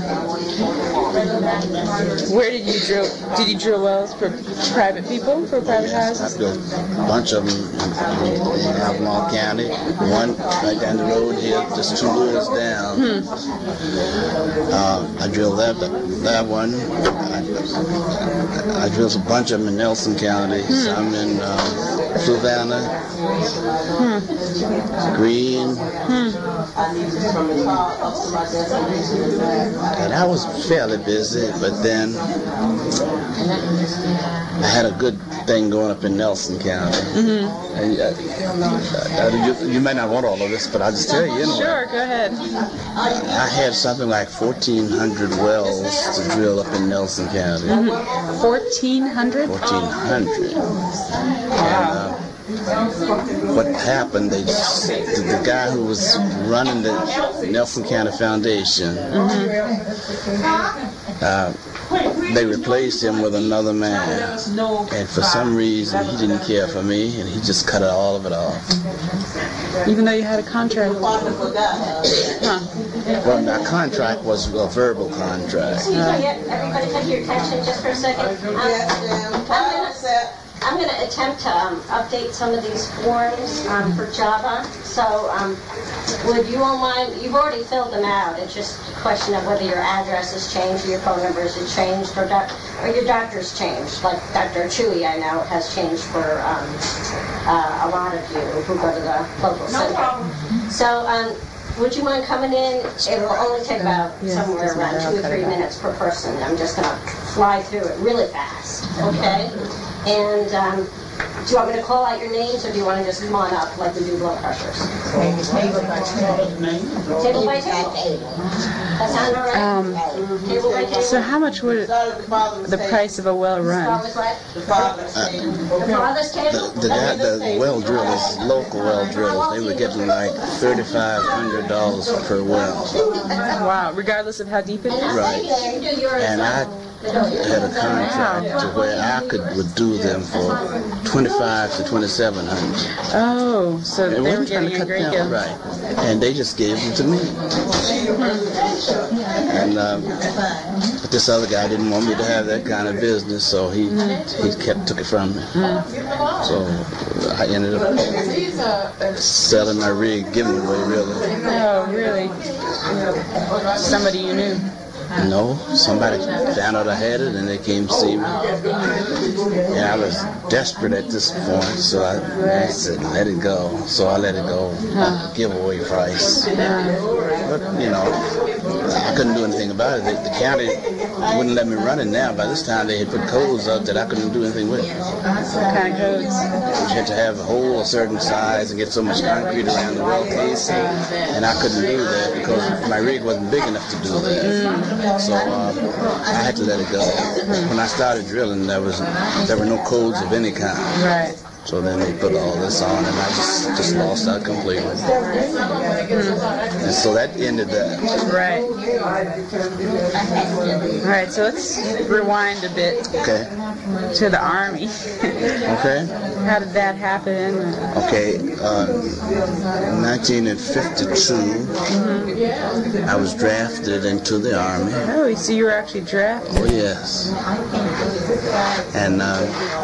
Where did you drill? Did you drill wells for private people, for private yes, houses? I built a bunch of them in, in Albemarle County. One right down the road here, just two doors down. Hmm. Uh, I drilled that that one. I, I drilled a bunch of them in Nelson County. Hmm. Some in uh, Fluvanna, hmm. Green. Hmm. And I was fairly busy, but then I had a good thing going up in Nelson County. Mm-hmm. And, uh, uh, you, you may not want all of this, but I'll just tell you anyway. Sure, go ahead. I had something like fourteen hundred wells to drill up in Nelson County. Mm-hmm. fourteen hundred? fourteen hundred. And, uh, what happened, they just, the, the guy who was running the Nelson County Foundation, mm-hmm. uh, they replaced him with another man, and for some reason he didn't care for me, and he just cut all of it off. Even though you had a contract? Huh. Well, my contract was a verbal contract. Everybody take your attention just for a second. I'm going to attempt to um, update some of these forms um, for Java. So um, would you all mind, you've already filled them out. It's just a question of whether your address has changed or your phone number has changed or, doc- or your doctor's changed. Like Doctor Chewy, I know, has changed for um, uh, a lot of you who go to the local center. No problem. So um, would you mind coming in? It will only take about yes, somewhere around two or three minutes per person. I'm just going to fly through it really fast, okay? And um, do you want me to call out your names, or do you want to just come on up like we do blood pressures? Table by table. Table by table? That sound all right? Um, table by table? So how much would it, the price of a well run? Uh, the father's table? The father's table? The, the, guy, the well drillers, local well drillers, they were getting like thirty-five hundred dollars per well. Wow, regardless of how deep it is? Right. And I had a contract to where I could would do them for twenty-five to twenty-seven hundred. Oh, so and they were getting a great deal, right? And they just gave them to me. And um, but this other guy didn't want me to have that kind of business, so he he kept took it from me. So I ended up selling my rig, giving it away, really. Oh, really? Somebody you knew? No, somebody found out I had it and they came to see me. And I was desperate at this point, so I, I said, let it go. So I let it go, giveaway price. But, you know, I I couldn't do anything about it. The, the county wouldn't let me run it now. By this time, they had put codes up that I couldn't do anything with. What kind of codes? You had to have a hole a certain size and get so much concrete around the well case, and I couldn't do that because my rig wasn't big enough to do that. Mm. So um, I had to let it go. When I started drilling, there was there were no codes of any kind. Right. So then they put all this on, and I just, just lost out completely. Mm. And so that ended that. Right. All right, so let's rewind a bit. Okay. To the Army. Okay. How did that happen? Okay. Uh, in nineteen fifty-two, mm-hmm. I was drafted into the Army. Oh, so you were actually drafted? Oh, yes. And uh,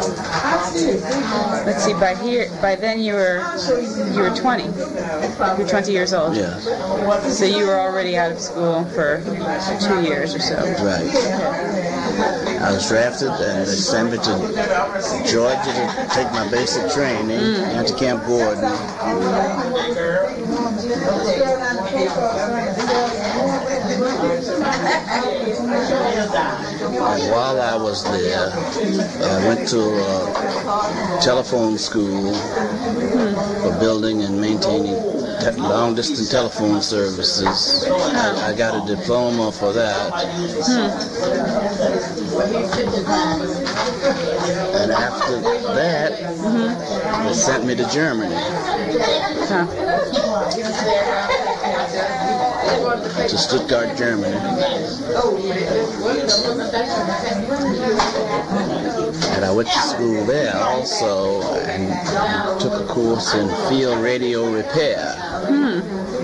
let's see. By here, by then you were you were twenty. You're twenty years old. Yes. So you were already out of school for two years or so. Right. I was drafted, and they sent me to Georgia to take my basic training, mm. anti-camp Gordon. And while I was there, I went to uh, telephone school for building and maintaining te- long-distance telephone services. I, I got a diploma for that. Hmm. And after that, mm-hmm. they sent me to Germany. Huh. To Stuttgart, Germany. And I went to school there also and took a course in field radio repair. Hmm.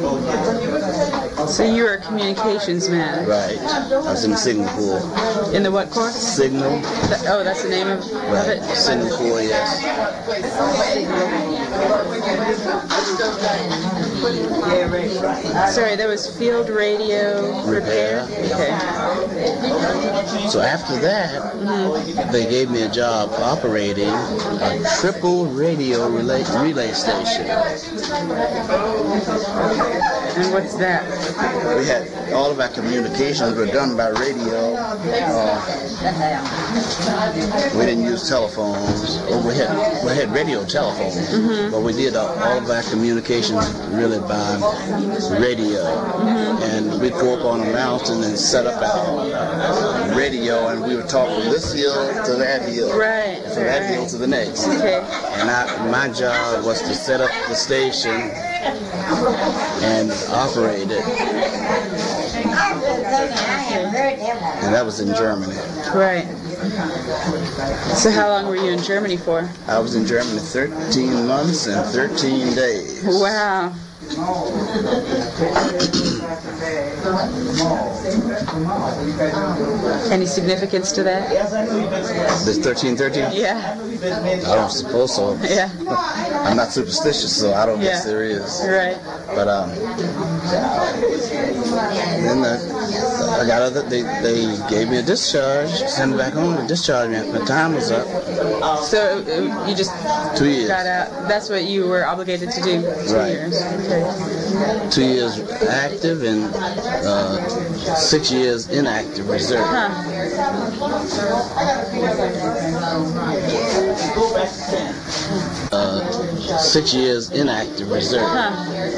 So you were a communications man. Right. I was in the Signal Corps. In the what corps? Signal. The, oh, that's the name of, right. of it? Signal Corps, yes. Sorry, that was field radio repair? repair. Okay. So after that, mm-hmm. they gave me a job operating a triple radio relay, relay station. And what's that? We had all of our communications were done by radio. Uh, we didn't use telephones. Well, we had we had radio telephones, mm-hmm. but we did all, all of our communications really by radio. Mm-hmm. And we'd go up on a mountain and set up our radio, and we would talk from this hill to that hill, right? From that right. hill to the next. Okay. And I, my job was to set up the station and operate it. And that was in Germany. Right. So how long were you in Germany for? I was in Germany thirteen months and thirteen days. Wow. Any significance to that? This thirteen thirteen? Yeah. I don't suppose so. Yeah. I'm not superstitious, so I don't yeah. guess there is. Right. But um, then the, I got other. They they gave me a discharge, sent me back home and discharged me. My time was up. So uh, you just two years got out. That's what you were obligated to do. Two right. years. Okay. Two years active and uh, six years inactive reserve. Huh. Uh, six years inactive reserve. Huh.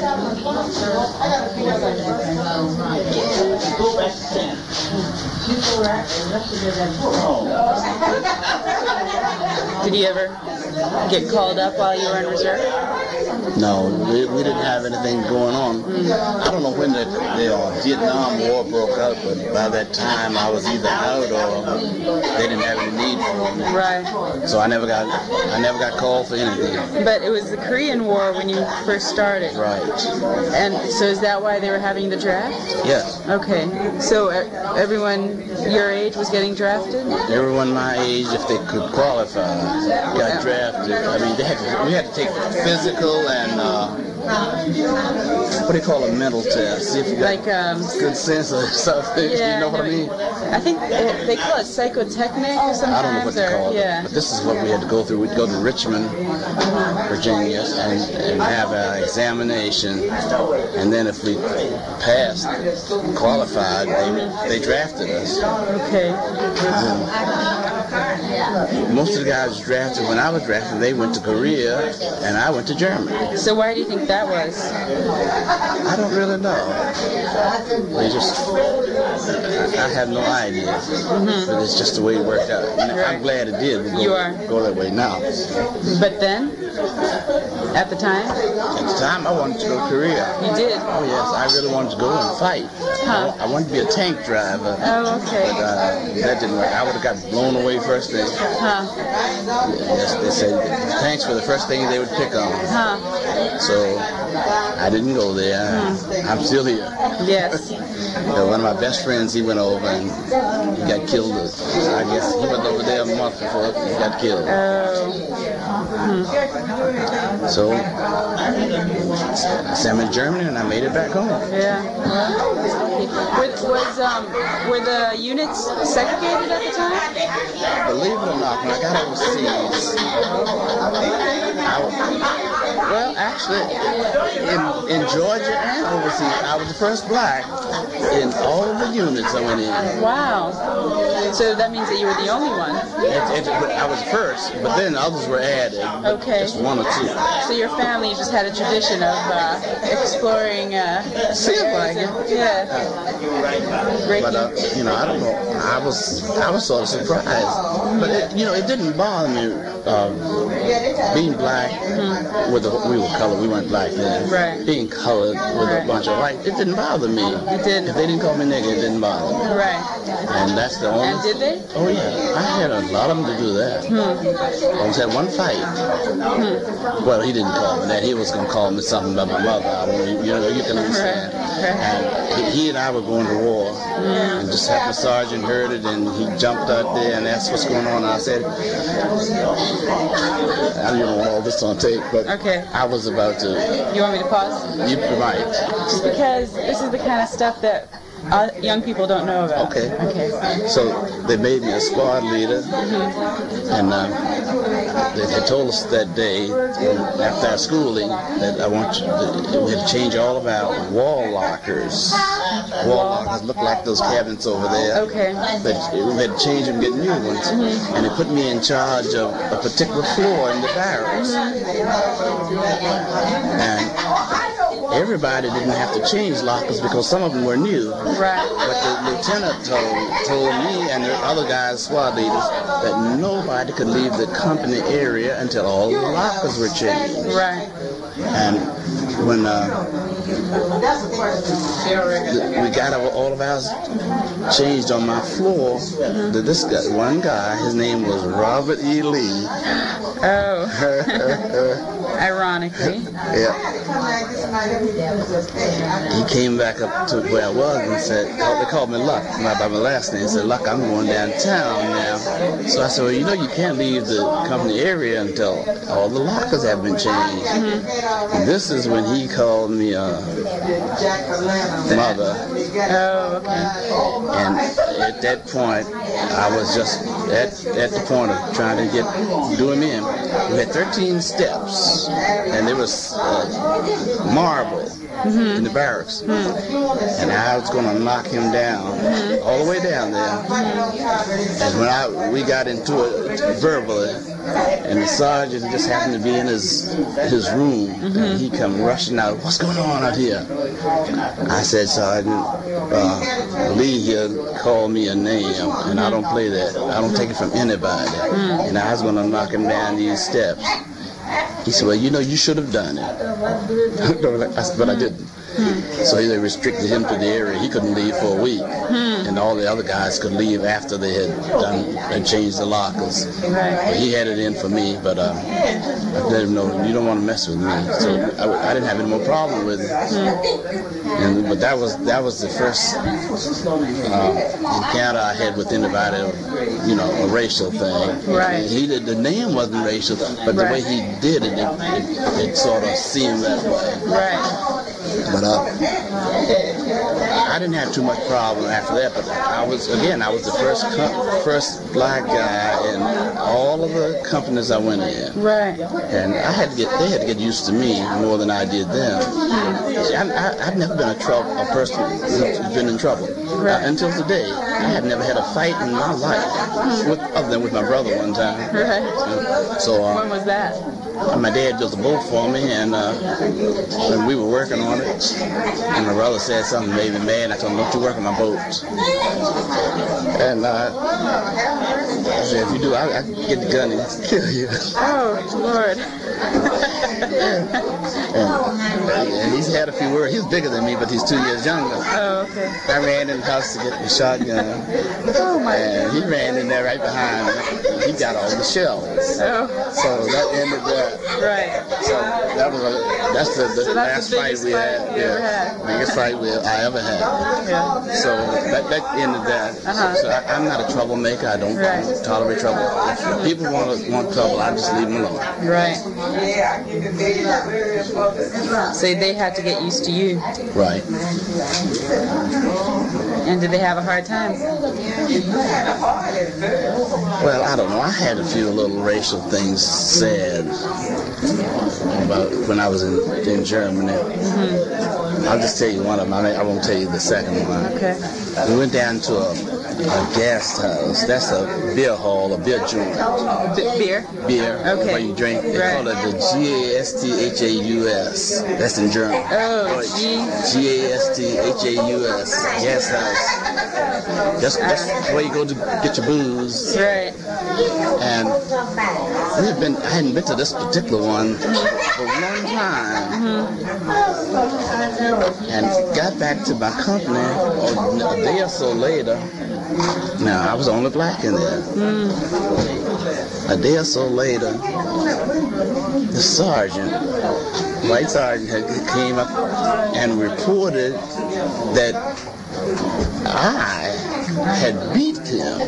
Did you ever get called up while you were in reserve? No, we, we didn't have anything going on. Mm. I don't know when the, the uh, Vietnam War broke out, but by that time I was either out or they didn't have any need for me. Right. So I never got I never got called for anything. But it was the Korean War when you first started. Right. And so is that why they were having the draft? Yes. Okay. So uh, everyone your age was getting drafted? Everyone my age, if they could qualify, got drafted. I mean, they had to, we had to take physical and and uh, what do you call a mental test? See if you got Like, um, good sense or something. yeah, You know what I no, mean? I think it, they call it psychotechnic sometimes. I don't know what to or, call it, yeah. but this is what we had to go through. We'd go to Richmond, Virginia, and, and have an examination, and then if we passed, qualified, they, they drafted us. Okay. And most of the guys drafted, when I was drafted, they went to Korea, and I went to Germany. So why do you think that was? I don't really know. They just, I, I have no idea. Mm-hmm. But it's just the way it worked out. And Right. I'm glad it did. We go, You are. go that way now. But then, at the time, At the time, I wanted to go to Korea. you did. Oh yes, I really wanted to go and fight. Huh. I wanted to be a tank driver. Oh, okay. But uh, that didn't work. I would have got blown away first thing. Huh. Yes, they said tanks were the first thing they would pick on. Huh. So I didn't go there. I'm still here. Yes. So one of my best friends, he went over and he got killed. I guess he went over there a month before he got killed. Oh. So I said I'm in Germany and I made it back home. Yeah. Was, was um were the units segregated at the time? Believe it or not, when I got overseas, I was, well, actually, in, in Georgia and overseas, I was the first black in all of the units I went in. Wow. So that means that you were the only one. It, it, I was first, but then others were added. Okay. Just one or two. So your family just had a tradition of uh, exploring. Uh, Seems like it. Yeah. But uh, you know, I don't know. I was I was sort of surprised, but it, you know, it didn't bother me uh, being black mm-hmm. with the, we were colored. We weren't black then. Right. Being colored with right. a bunch of white, it didn't bother me. It didn't. If they didn't call me nigga, it didn't bother me. Right. And that's the only. And did they? Oh yeah, I had a lot of them to do that. Hmm. I almost had one fight. Hmm. Well, he didn't call me that. He was gonna call me something about my mother. I mean, you know, you can understand. Right. Right. And he, he and I were going to war, mm. and just happened the sergeant heard it, and he jumped out there and asked what's going on. And I said, I don't even want all this on tape, but okay. I was about to. You want me to pause? You might. Just because this is the kind of stuff that uh, young people don't know about. Okay. Okay. So they made me a squad leader, mm-hmm. and uh, they, they told us that day after our schooling that I want you to, we had to change all of our wall lockers. Wall lockers look like those cabinets over there. Okay. But we had to change them, get new ones, mm-hmm. and they put me in charge of a particular floor in the barracks. Mm-hmm. And everybody didn't have to change lockers because some of them were new. Right. But the lieutenant told, told me and the other guys, squad leaders, that nobody could leave the company area until all the lockers were changed. Right. And when uh, the, we got our, all of ours changed on my floor, mm-hmm. the, this guy, one guy, his name was Robert E. Lee. Oh. Ironically. Yeah. He came back up to where I was and said, oh, they called me Luck, by my last name. He said, Luck, I'm going downtown now. So I said, well, you know, you can't leave the company area until all the lockers have been changed. Mm-hmm. And this is when he called me uh, mother. Oh, okay. And at that point, I was just at, at the point of trying to get do him in. We had thirteen steps, and there was uh, marble mm-hmm. in the barracks, mm-hmm. and I was going to knock him down mm-hmm. all the way down there. Mm-hmm. And when I we got into it verbally, and the sergeant just happened to be in his his room, mm-hmm. and he come rushing out. What's going on out here? I said, Sergeant, uh, Lee here called me a name, and I don't play that. I don't take it from anybody. Mm. And I was going to knock him down these steps. He said, well, you know, you should have done it. I said, but I didn't. Hmm. So they restricted him to the area. He couldn't leave for a week. Hmm. And all the other guys could leave after they had done and changed the lockers. But he had it in for me, but uh, I let him know, you don't want to mess with me. So I, I didn't have any more problem with it. And, but that was that was the first uh, encounter I had with anybody, you know, a racial thing. Right. He did, the name wasn't racial, but the Right. way he did it, it, it, it sort of seemed that way. Right. But uh, I didn't have too much problem after that. But I was again, I was the first com- first black guy in all of the companies I went in. Right. And I had to get they had to get used to me more than I did them. See, I, I, I've never been a trouble a person who's been in trouble Right. uh, until today. I had never had a fight in my life, with, other than with my brother one time. Right. So uh, When was that? my dad built a boat for me, and uh, when we were working on it, and my brother said something made me mad. I told him, "Don't you work on my boat?" And uh, I said, "If you do, I, I can get the gun and kill you." Oh, Lord. and, and he's had a few words. He's bigger than me, but he's two years younger. Oh, okay. I ran in the house to get the shotgun, Oh, my. and he ran in there right behind me. He got all the shells. Oh, So that ended that. right. So that was a, that's the, the So that's last the fight biggest we fight had. you yeah, ever had. biggest fight we I ever had. Yeah. So that, that ended that. Uh-huh. So I, I'm not a troublemaker. I don't Right. tolerate trouble. If people want to, want trouble, I just leave them alone. Right. So they had to get used to you. Right. And did they have a hard time? Well, I don't know. I had a few little racial things said about when I was in, in Germany. Mm-hmm. I'll just tell you one of them. I, mean, I won't tell you the second one. Okay. We went down to a, a guest house. That's a beer hall, a beer joint. B- beer? Beer, Okay. where you drink. They Right. call it the G A S T H A U S. That's in German. Oh, G. G A S T H A U S. Guest house. That's, that's where you go to get your booze. Right. And we had been, I hadn't been to this particular one for a long time. And got back to my company a day or so later. Now, I was the only black in there. A day or so later, the sergeant, white sergeant, had, came up and reported that I had beat him.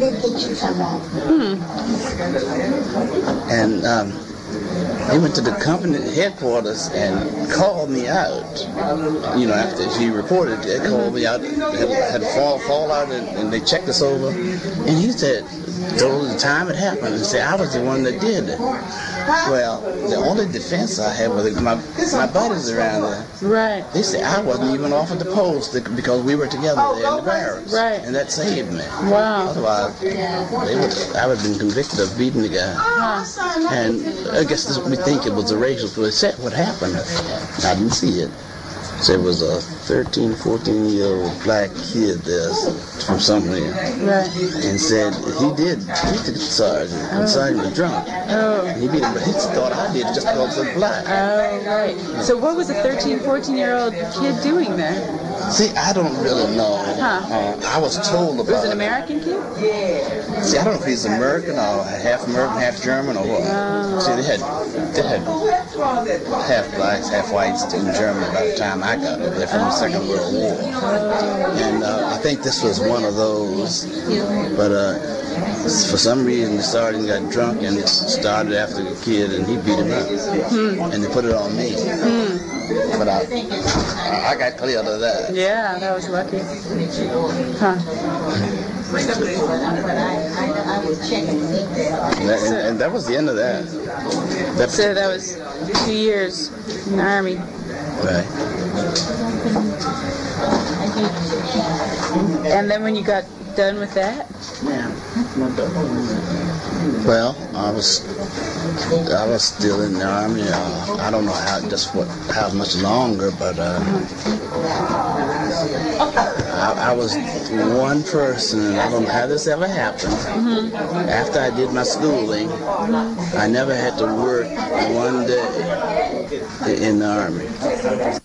And um, he went to the company headquarters and called me out. You know, after he reported, they called me out, had, had fall fall out, and, and they checked us over. And he said, told the time it happened, and said I was the one that did it. Well, the only defense I had was my my buddies around there. Right. They said I wasn't even offered the post because we were together there in the barracks. Right. And that saved me. Wow. Otherwise, they would, I would have been convicted of beating the guy. Huh. And I guess this, we think it was a racial, but it said what happened. I didn't see it. So it was a thirteen, fourteen year old black kid there from somewhere. Right. And said he did beat the sergeant. The sergeant was drunk. Oh. He beat him, but he thought I did it just because he was black. Oh, right. So what was a thirteen, fourteen-year-old kid doing there? See, I don't really know. Huh. Uh, I was told about It was an it. American kid? See, I don't know if he's American or half American, half German, or what. Oh. See, they had they had half blacks, half whites in Germany by the time I got over there from the Second World War. And uh, I think this was one of those. But uh, for some reason, the sergeant got drunk and started after the kid, and he beat him up. Hmm. And they put it on me. Hmm. But I, I got clear of that. Yeah, that was lucky. Huh. And that, and, and that was the end of that. that So that was two years in the Army. Right. And then when you got done with that? Well, I was I was still in the Army. Uh, I don't know how just what how much longer, but uh, I, I was one person, and I don't know how this ever happened. Mm-hmm. After I did my schooling, mm-hmm. I never had to work one day in the Army.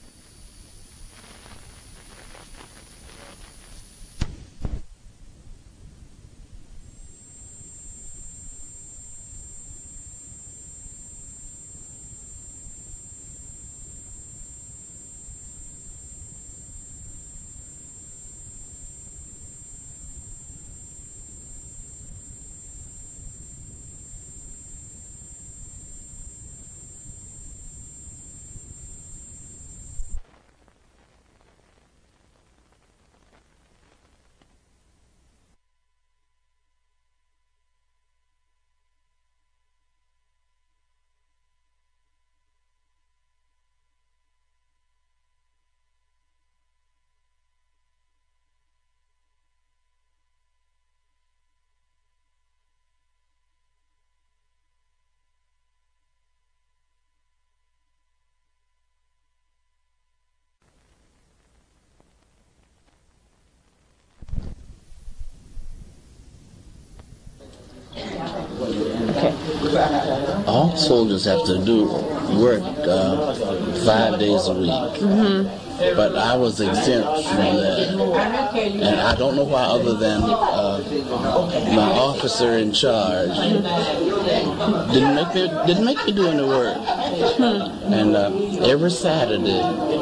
all soldiers have to do work uh, five days a week. Mm-hmm. But I was exempt from that. And I don't know why, other than uh, my officer in charge didn't make me, didn't make me do any work. Hmm. And uh, every Saturday,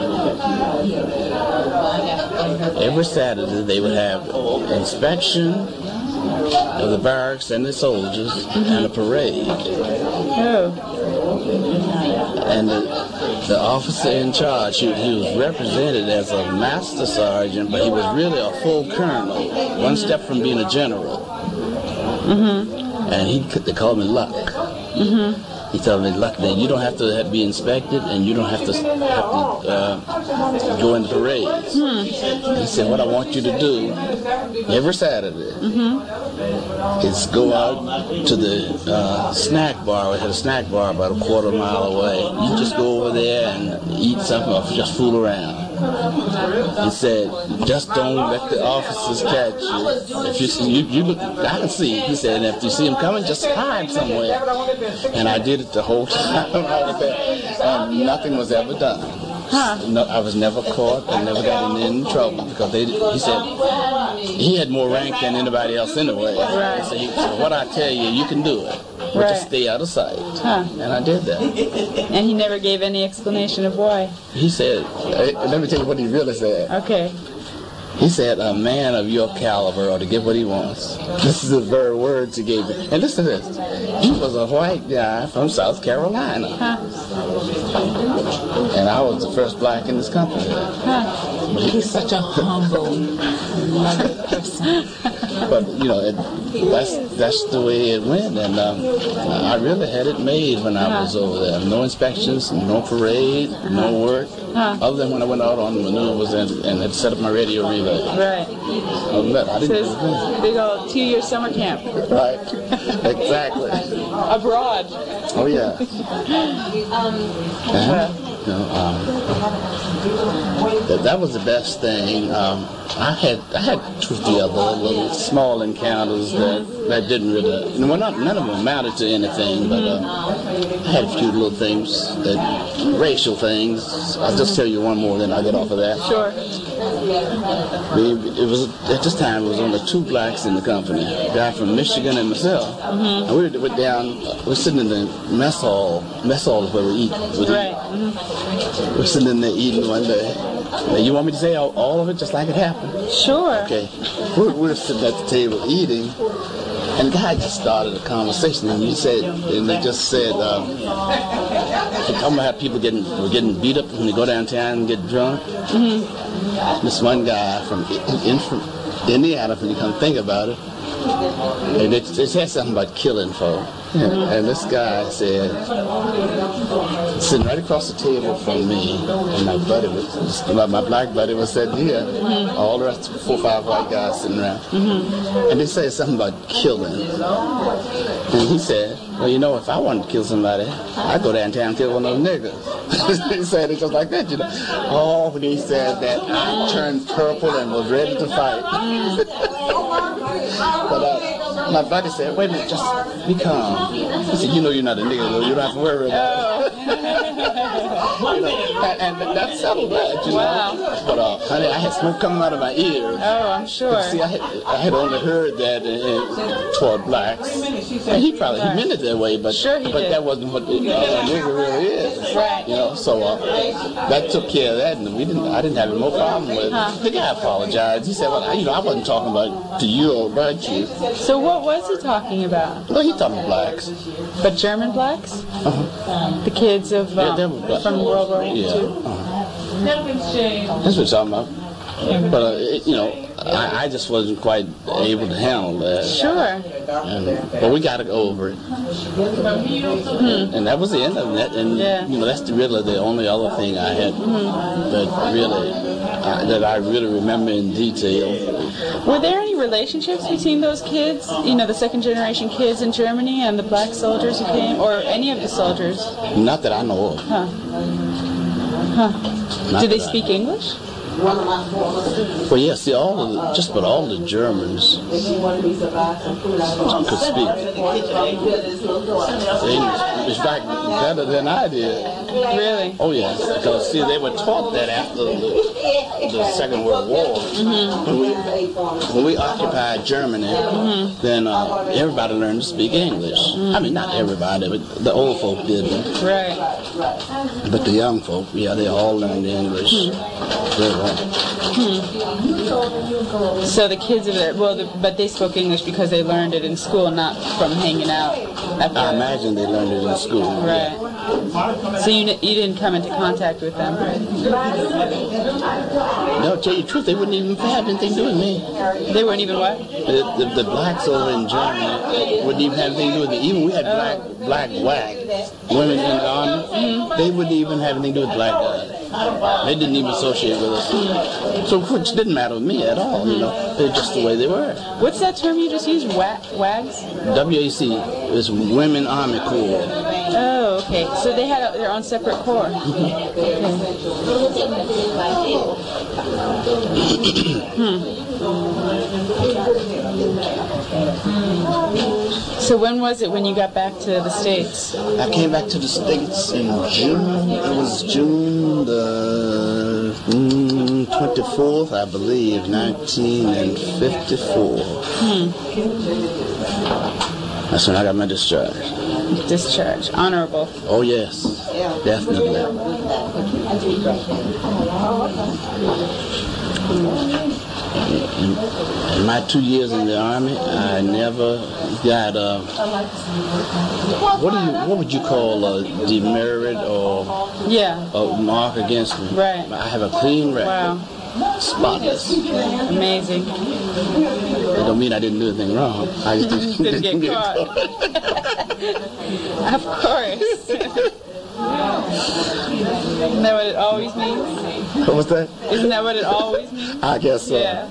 every Saturday they would have inspection of the barracks and the soldiers, mm-hmm. and a parade. Oh. And the, the officer in charge, he, he was represented as a master sergeant, but he was really a full colonel, one step from being a general. Mm-hmm. And he they called me Luck. Mm-hmm. He told me, Luck, that you don't have to have, be inspected, and you don't have to, have to uh, go in the parades. Mm-hmm. He said, what I want you to do every Saturday, mm-hmm. is go out to the uh, snack bar. We had a snack bar about a quarter mile away. You just go over there and eat something or just fool around. He said, just don't let the officers catch you. If you see, you, you look, I can see. He said, and if you see them coming, just hide somewhere. And I did it the whole time I was there, and nothing was ever done. Huh. No, I was never caught. I never got in any trouble because they. He said he had more rank than anybody else anyway. Right. So he said, what I tell you, you can do it. But right. just stay out of sight. Huh. And I did that. And he never gave any explanation of why. He said, hey, let me tell you what he really said. Okay. He said, a man of your caliber ought to get what he wants. This is the very words he gave me. And listen to this. He was a white guy from South Carolina. Huh. And I was the first black in this company. Huh. He's such a humble, loving person. But, you know, it, that's that's the way it went. And um, I really had it made when I was over there. No inspections, no parade, no work. Huh. Other than when I went out on maneuvers and, and had set up my radio relay. Right. Other than that, I didn't so do it's big old two-year summer camp. Right. Exactly. Abroad. Oh, yeah. And, you know, um, that, that was the best thing. Um, I had I had two the other little small encounters that, that didn't really, well, not, none of them amounted to anything, but um, I had a few little things, that racial things. I'll just tell you one more, then I'll get off of that. Sure. We, it was at this time it was only two blacks in the company, a guy from Michigan and myself. Mm-hmm. And we were down, we were sitting in the mess hall. Mess hall is where we eat. We right. Mm-hmm. We were sitting in there eating one day. Now, you want me to say all, all of it just like it happened? Sure. Okay. We were, we were sitting at the table eating, and the guy just started a conversation, and he said, and they just said, um, they're talking about how people getting were getting beat up when they go downtown and get drunk. Mm-hmm. This one guy from, in, from Indiana, when you come think about it, and they, they said something about killing folk. Yeah. And this guy said, sitting right across the table from me, and my buddy was, my, my black buddy was sitting here, mm-hmm. all the rest, four or five white guys sitting around. Mm-hmm. And they said something about killing. And he said, well, you know, if I wanted to kill somebody, I'd go downtown and kill one of those niggas. He said it just like that, you know. Oh, when he said that, I turned purple and was ready to fight. But uh, my buddy said, wait a minute, just be calm. He said, you know you're not a nigga, though. You don't have to worry about it. You know, and, and that settled that, you wow. know. But, uh, honey, I had smoke coming out of my ears. Oh, I'm sure. See, I had, I had only heard that uh, toward blacks. And he probably he meant it that way, but sure he but did. that wasn't what the, uh, a nigga really is. Right. You know, so uh, that took care of that, and we didn't. I didn't have no problem with it. Huh. The guy apologized. He said, well, I, you know, I wasn't talking about to you or about you. So what was he talking about? Well, he talking about blacks. But German blacks? Uh-huh. The kids of um, Yeah, they were black. from World War Yeah. Two? Uh-huh. That's what he's talking about. But, uh, it, you know, I, I just wasn't quite able to handle that. Sure. And, but we got to go over it. Hmm. And that was the end of it. And, yeah. you know, that's the, really the only other thing I had mm-hmm. that really, uh, that I really remember in detail. Were there any relationships between those kids, you know, the second generation kids in Germany and the black soldiers who came, or any of the soldiers? Not that I know of. Huh. Huh. Not Did they that I speak know. English? Well, yes, see, all of the, just about all the Germans could speak English. In fact, better than I did. Really? Oh, yes, because, see, they were taught that after the, the Second World War. Mm-hmm. When, we, when we occupied Germany, mm-hmm. then uh, everybody learned to speak English. Mm-hmm. I mean, not everybody, but the old folk did. Right. But the young folk, yeah, they all learned English. Mm-hmm. Very well. Hmm. So the kids of it, well, the, but they spoke English because they learned it in school, not from hanging out. At the, I imagine they learned it in school. Right. Yeah. So you you didn't come into contact with them? No, to tell you the truth, they wouldn't even have anything to do with me. They weren't even what? The, the, the blacks over in Germany wouldn't even have anything to do with me. Even we had black black whack women in the army. Mm-hmm. They wouldn't even have anything to do with black guys. They didn't even associate with us. So which didn't matter with me at all, you know. They're just the way they were. What's that term you just used? Wa- wags? W A C is Women Army Corps. Oh, okay. So they had a, their own separate corps. hmm. So when was it when you got back to the States? I came back to the States in June. It was June the mm, twenty-fourth, I believe, nineteen fifty-four. Hmm. That's when I got my discharge. Discharge. Honorable. Oh, yes. Definitely. In, in my two years in the Army, I never got a, what do you, what would you call a demerit or yeah. a mark against me? Right. I have a clean record. Wow. Spotless. Amazing. It don't mean I didn't do anything wrong. I just didn't, didn't get, get caught. Of course. Isn't that what it always means? What was that? Isn't that what it always means? I guess so. Yeah.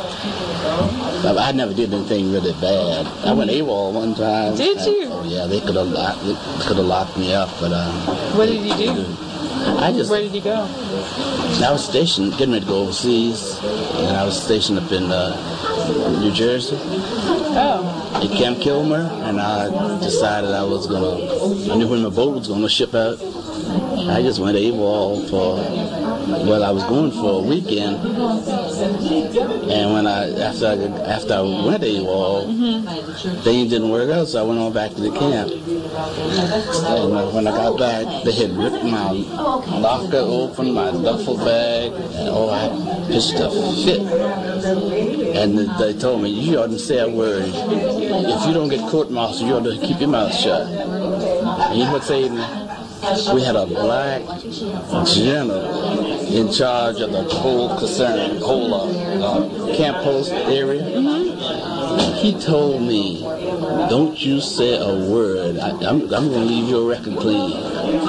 I never did anything really bad. I went AWOL one time. Did you? I, oh yeah, they could have locked, they could have locked me up, but um. What did you do? I just. Where did you go? I was stationed, getting ready to go overseas, and I was stationed up in uh, New Jersey. Oh. At Camp Kilmer, and I decided I was gonna. I knew when my boat was gonna ship out. I just went AWOL for. Well, I was going for a weekend, and when I after I after I went AWOL, mm-hmm. things didn't work out, so I went on back to the camp. And when I got back, they had ripped my locker open, my duffel bag, and oh, I pitched a fit. And they told me, you oughtn't say a word. If you don't get court-martialed, you ought to keep your mouth shut. And you know what saved me? We had a black general in charge of the whole concern, whole uh, uh, camp post area. Mm-hmm. He told me, don't you say a word. I, I'm, I'm going to leave your record clean.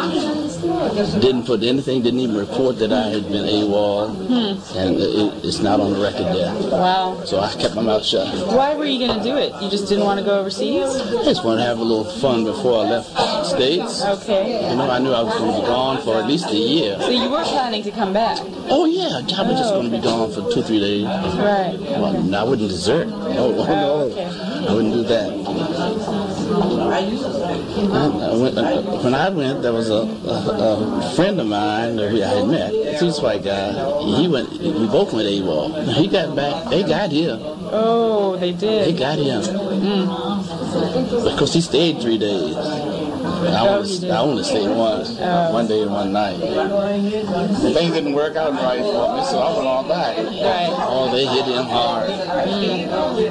Didn't put anything, didn't even report that I had been AWOL, hmm. and it, it's not on the record there. Wow. So I kept my mouth shut. Why were you going to do it? You just didn't want to go overseas? I just wanted to have a little fun before I left the States. Okay. You know, I knew I was going to be gone for at least a year. So you were planning to come back? Oh, yeah. I was oh, just going to be gone for two, three days. Right. Well, okay. I wouldn't desert. Oh, oh, oh no. Okay. I wouldn't do that. I, I went, uh, when I went, there was a, a, a friend of mine that I had met. He's a white guy. He went. We both went AWOL. He got back. They got him. Oh, they did. They got him. Mm. Because he stayed three days. I only, I only stayed one, oh. one day and one night. And things didn't work out right for me, so I went on back. Right. Oh, they hit him hard. Mm.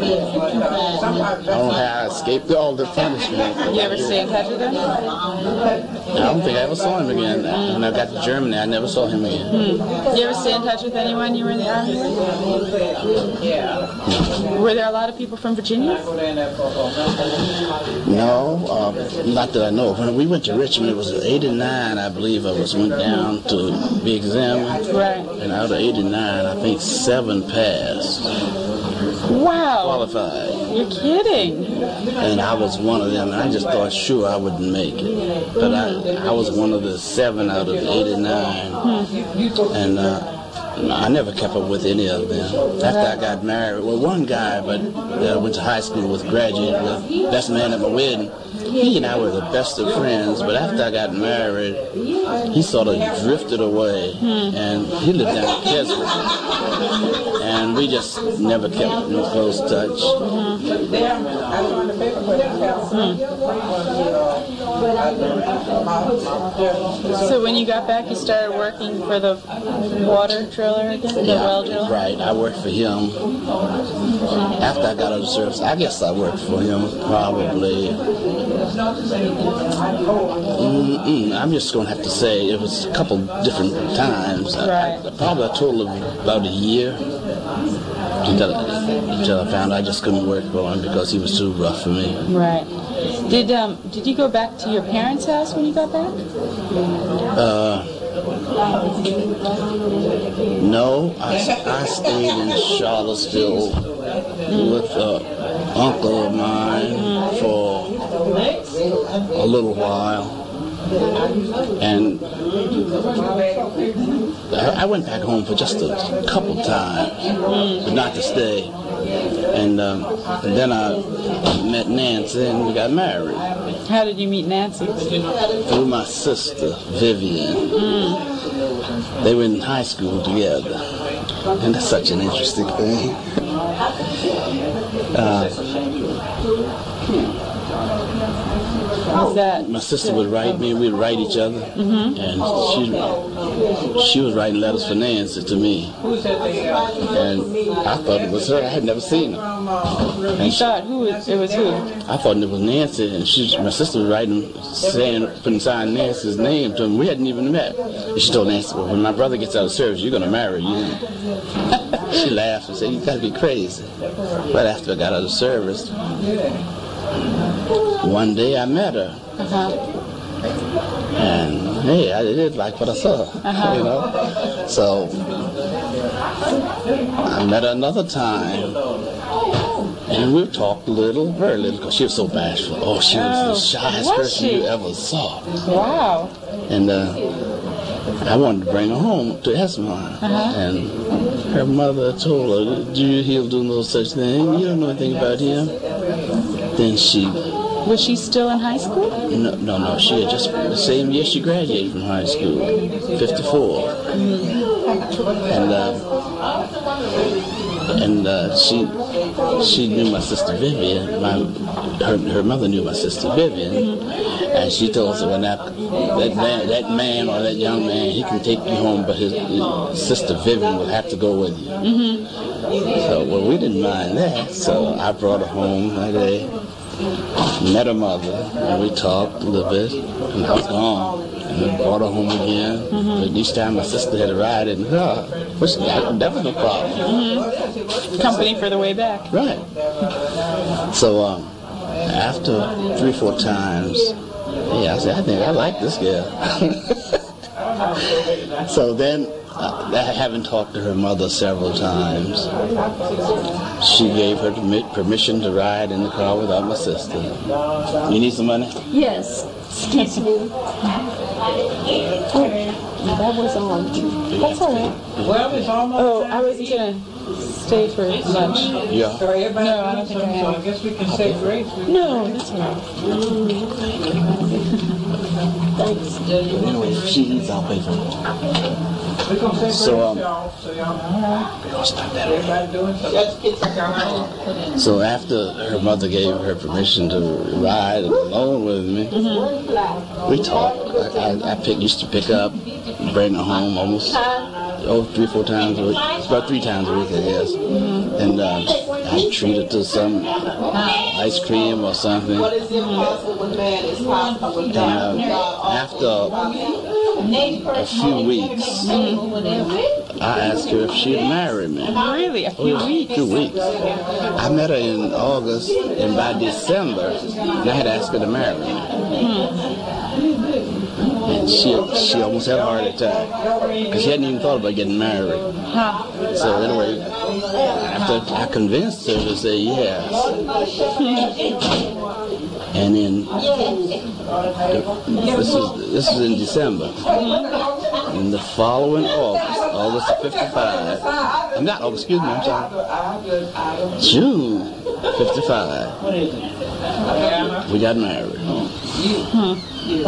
I don't know how I escaped all the punishment. You ever stay in touch with him? I don't think I ever saw him again. Mm. When I got to Germany, I never saw him again. Mm. You ever stay in touch with anyone you were in the army with? Mm. Were there a lot of people from Virginia? No, uh, not that I know. When we went to Richmond, it was eighty-nine, I believe. I was went down to be examined. Right. And out of eighty-nine, I think seven passed. Wow. Qualified. You're kidding. And I was one of them. And I just thought, sure, I wouldn't make it. But I, I was one of the seven out of eighty-nine. Hmm. And uh, I never kept up with any of them. After I got married, well, one guy, but uh, went to high school with, graduated with, best man at my wedding. He and I were the best of friends, but after I got married, he sort of drifted away, hmm. and he lived down in Keswick, and we just never kept in close touch. Hmm. So when you got back, you started working for the water driller again, the yeah, well driller? Right, I worked for him. After I got out of service, I guess I worked for him probably, mm-mm, I'm just going to have to say it was a couple different times. Right. I, probably a total of about a year until, until I found I just couldn't work for him because he was too rough for me. Right. Did um did you go back to your parents' house when you got back? Uh, no, I, I stayed in Charlottesville mm. with an uncle of mine mm. for a little while, and I, I went back home for just a couple times, mm. but not to stay. And, um, and then I met Nancy and we got married. How did you meet Nancy? Through my sister, Vivian. Mm. They were in high school together. And that's such an interesting thing. uh, How's that? My sister would write me, we'd write each other, mm-hmm. and she she was writing letters for Nancy to me. And I thought it was her. I had never seen her. And you she, thought who it, it was who? I thought it was Nancy, and she, my sister was writing, saying, putting sign Nancy's name to him. We hadn't even met. And she told Nancy, well, when my brother gets out of service, you're going to marry you. She laughed and said, you got to be crazy. Right after I got out of service, one day I met her, uh-huh. and hey, I did like what I saw, uh-huh. you know. So I met her another time, and we talked a little, very little, because she was so bashful. Oh, she was oh, the shyest was person she? you ever saw. Wow. And uh, I wanted to bring her home to Esmond, uh-huh. and her mother told her, "Do he'll do no such thing. You don't know anything about him." Then she... Was she still in high school? No, no, no. She had just, the same year she graduated from high school, fifty-four. Mm-hmm. And, uh, and uh, she she knew my sister Vivian. My, her, her mother knew my sister Vivian. Mm-hmm. And she told us, well, that, that, man, that man or that young man, he can take you home, but his, his sister Vivian will have to go with you. Mm-hmm. So, well, we didn't mind that. So I brought her home that day. Met her mother, and we talked a little bit, and I was gone. And I brought her home again. Mm-hmm. But each time my sister had a ride in the car, which that was no problem. Mm-hmm. Company for the way back. Right. So um, after three, four times, yeah, I said, I think I like this girl. So then, uh, having talked to her mother several times, she gave her permission to ride in the car without my sister. You need some money? Yes. Excuse me. Oh, that was on. That's all right. Well, it's almost oh, I wasn't going to stay for lunch. Yeah. So everybody no, I don't think I am. So I guess we can say grace. No, that's all right. Thanks. Anyway, if she eats, I'll pay for it. So, um, so after her mother gave her permission to ride alone with me, mm-hmm. we talked. I, I, I pick, used to pick up, bring her home almost oh, three, four times a week. It's about three times a week, I guess. Mm-hmm. And uh, I treat her to some ice cream or something. And uh, after a few weeks, I asked her if she'd marry me. Really? A few oh, weeks? A few weeks. I met her in August, and by December, I had asked her to marry me. Hmm. And she she almost had a heart attack, because she hadn't even thought about getting married. Huh. So anyway, after I convinced her to say yes, and then this is this is in December. In the following August, August of fifty-five. I'm not August, excuse me, I'm sorry. June fifty-five. We got married. Huh.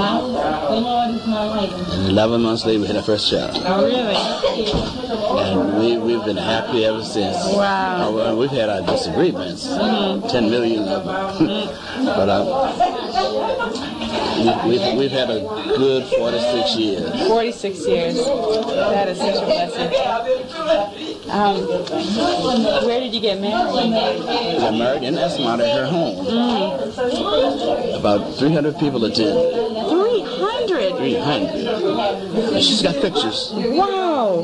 And eleven months later, we had our first child. Oh, really? And we, we've been happy ever since. Wow. Uh, we've had our disagreements, Mm-hmm. ten million of them. But uh, we, we've, we've had a good forty-six years. forty-six years. That is such a blessing. Um, where did you get married? We got married in Esmont at her home. Mm. About three hundred people attended. three hundred? three hundred. And she's got pictures. Wow.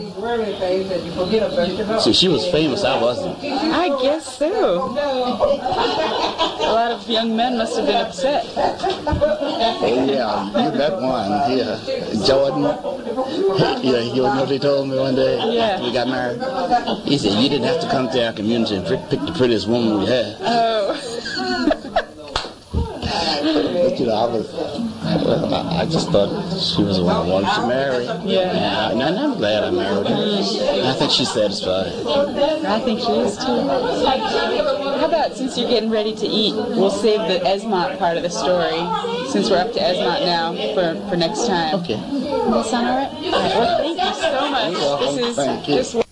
See, she was famous, I wasn't. I guess so. A lot of young men must have been upset. Oh, yeah, you met one here. Jordan. Yeah, you know what he told me one day Yeah. after we got married? He said, you didn't have to come to our community and pick the prettiest woman we had. Oh. But, you know, I was, well, I, I just thought she was the one I wanted to marry. Yeah. And, I, and I'm glad I married her. And I think she's satisfied. I think she is too. How about, since you're getting ready to eat, we'll save the Esmont part of the story, since we're up to Esmont now, for, for next time. Okay. Does that sound all right? All right. Well, thank you so much. You're welcome. This is Thank you. just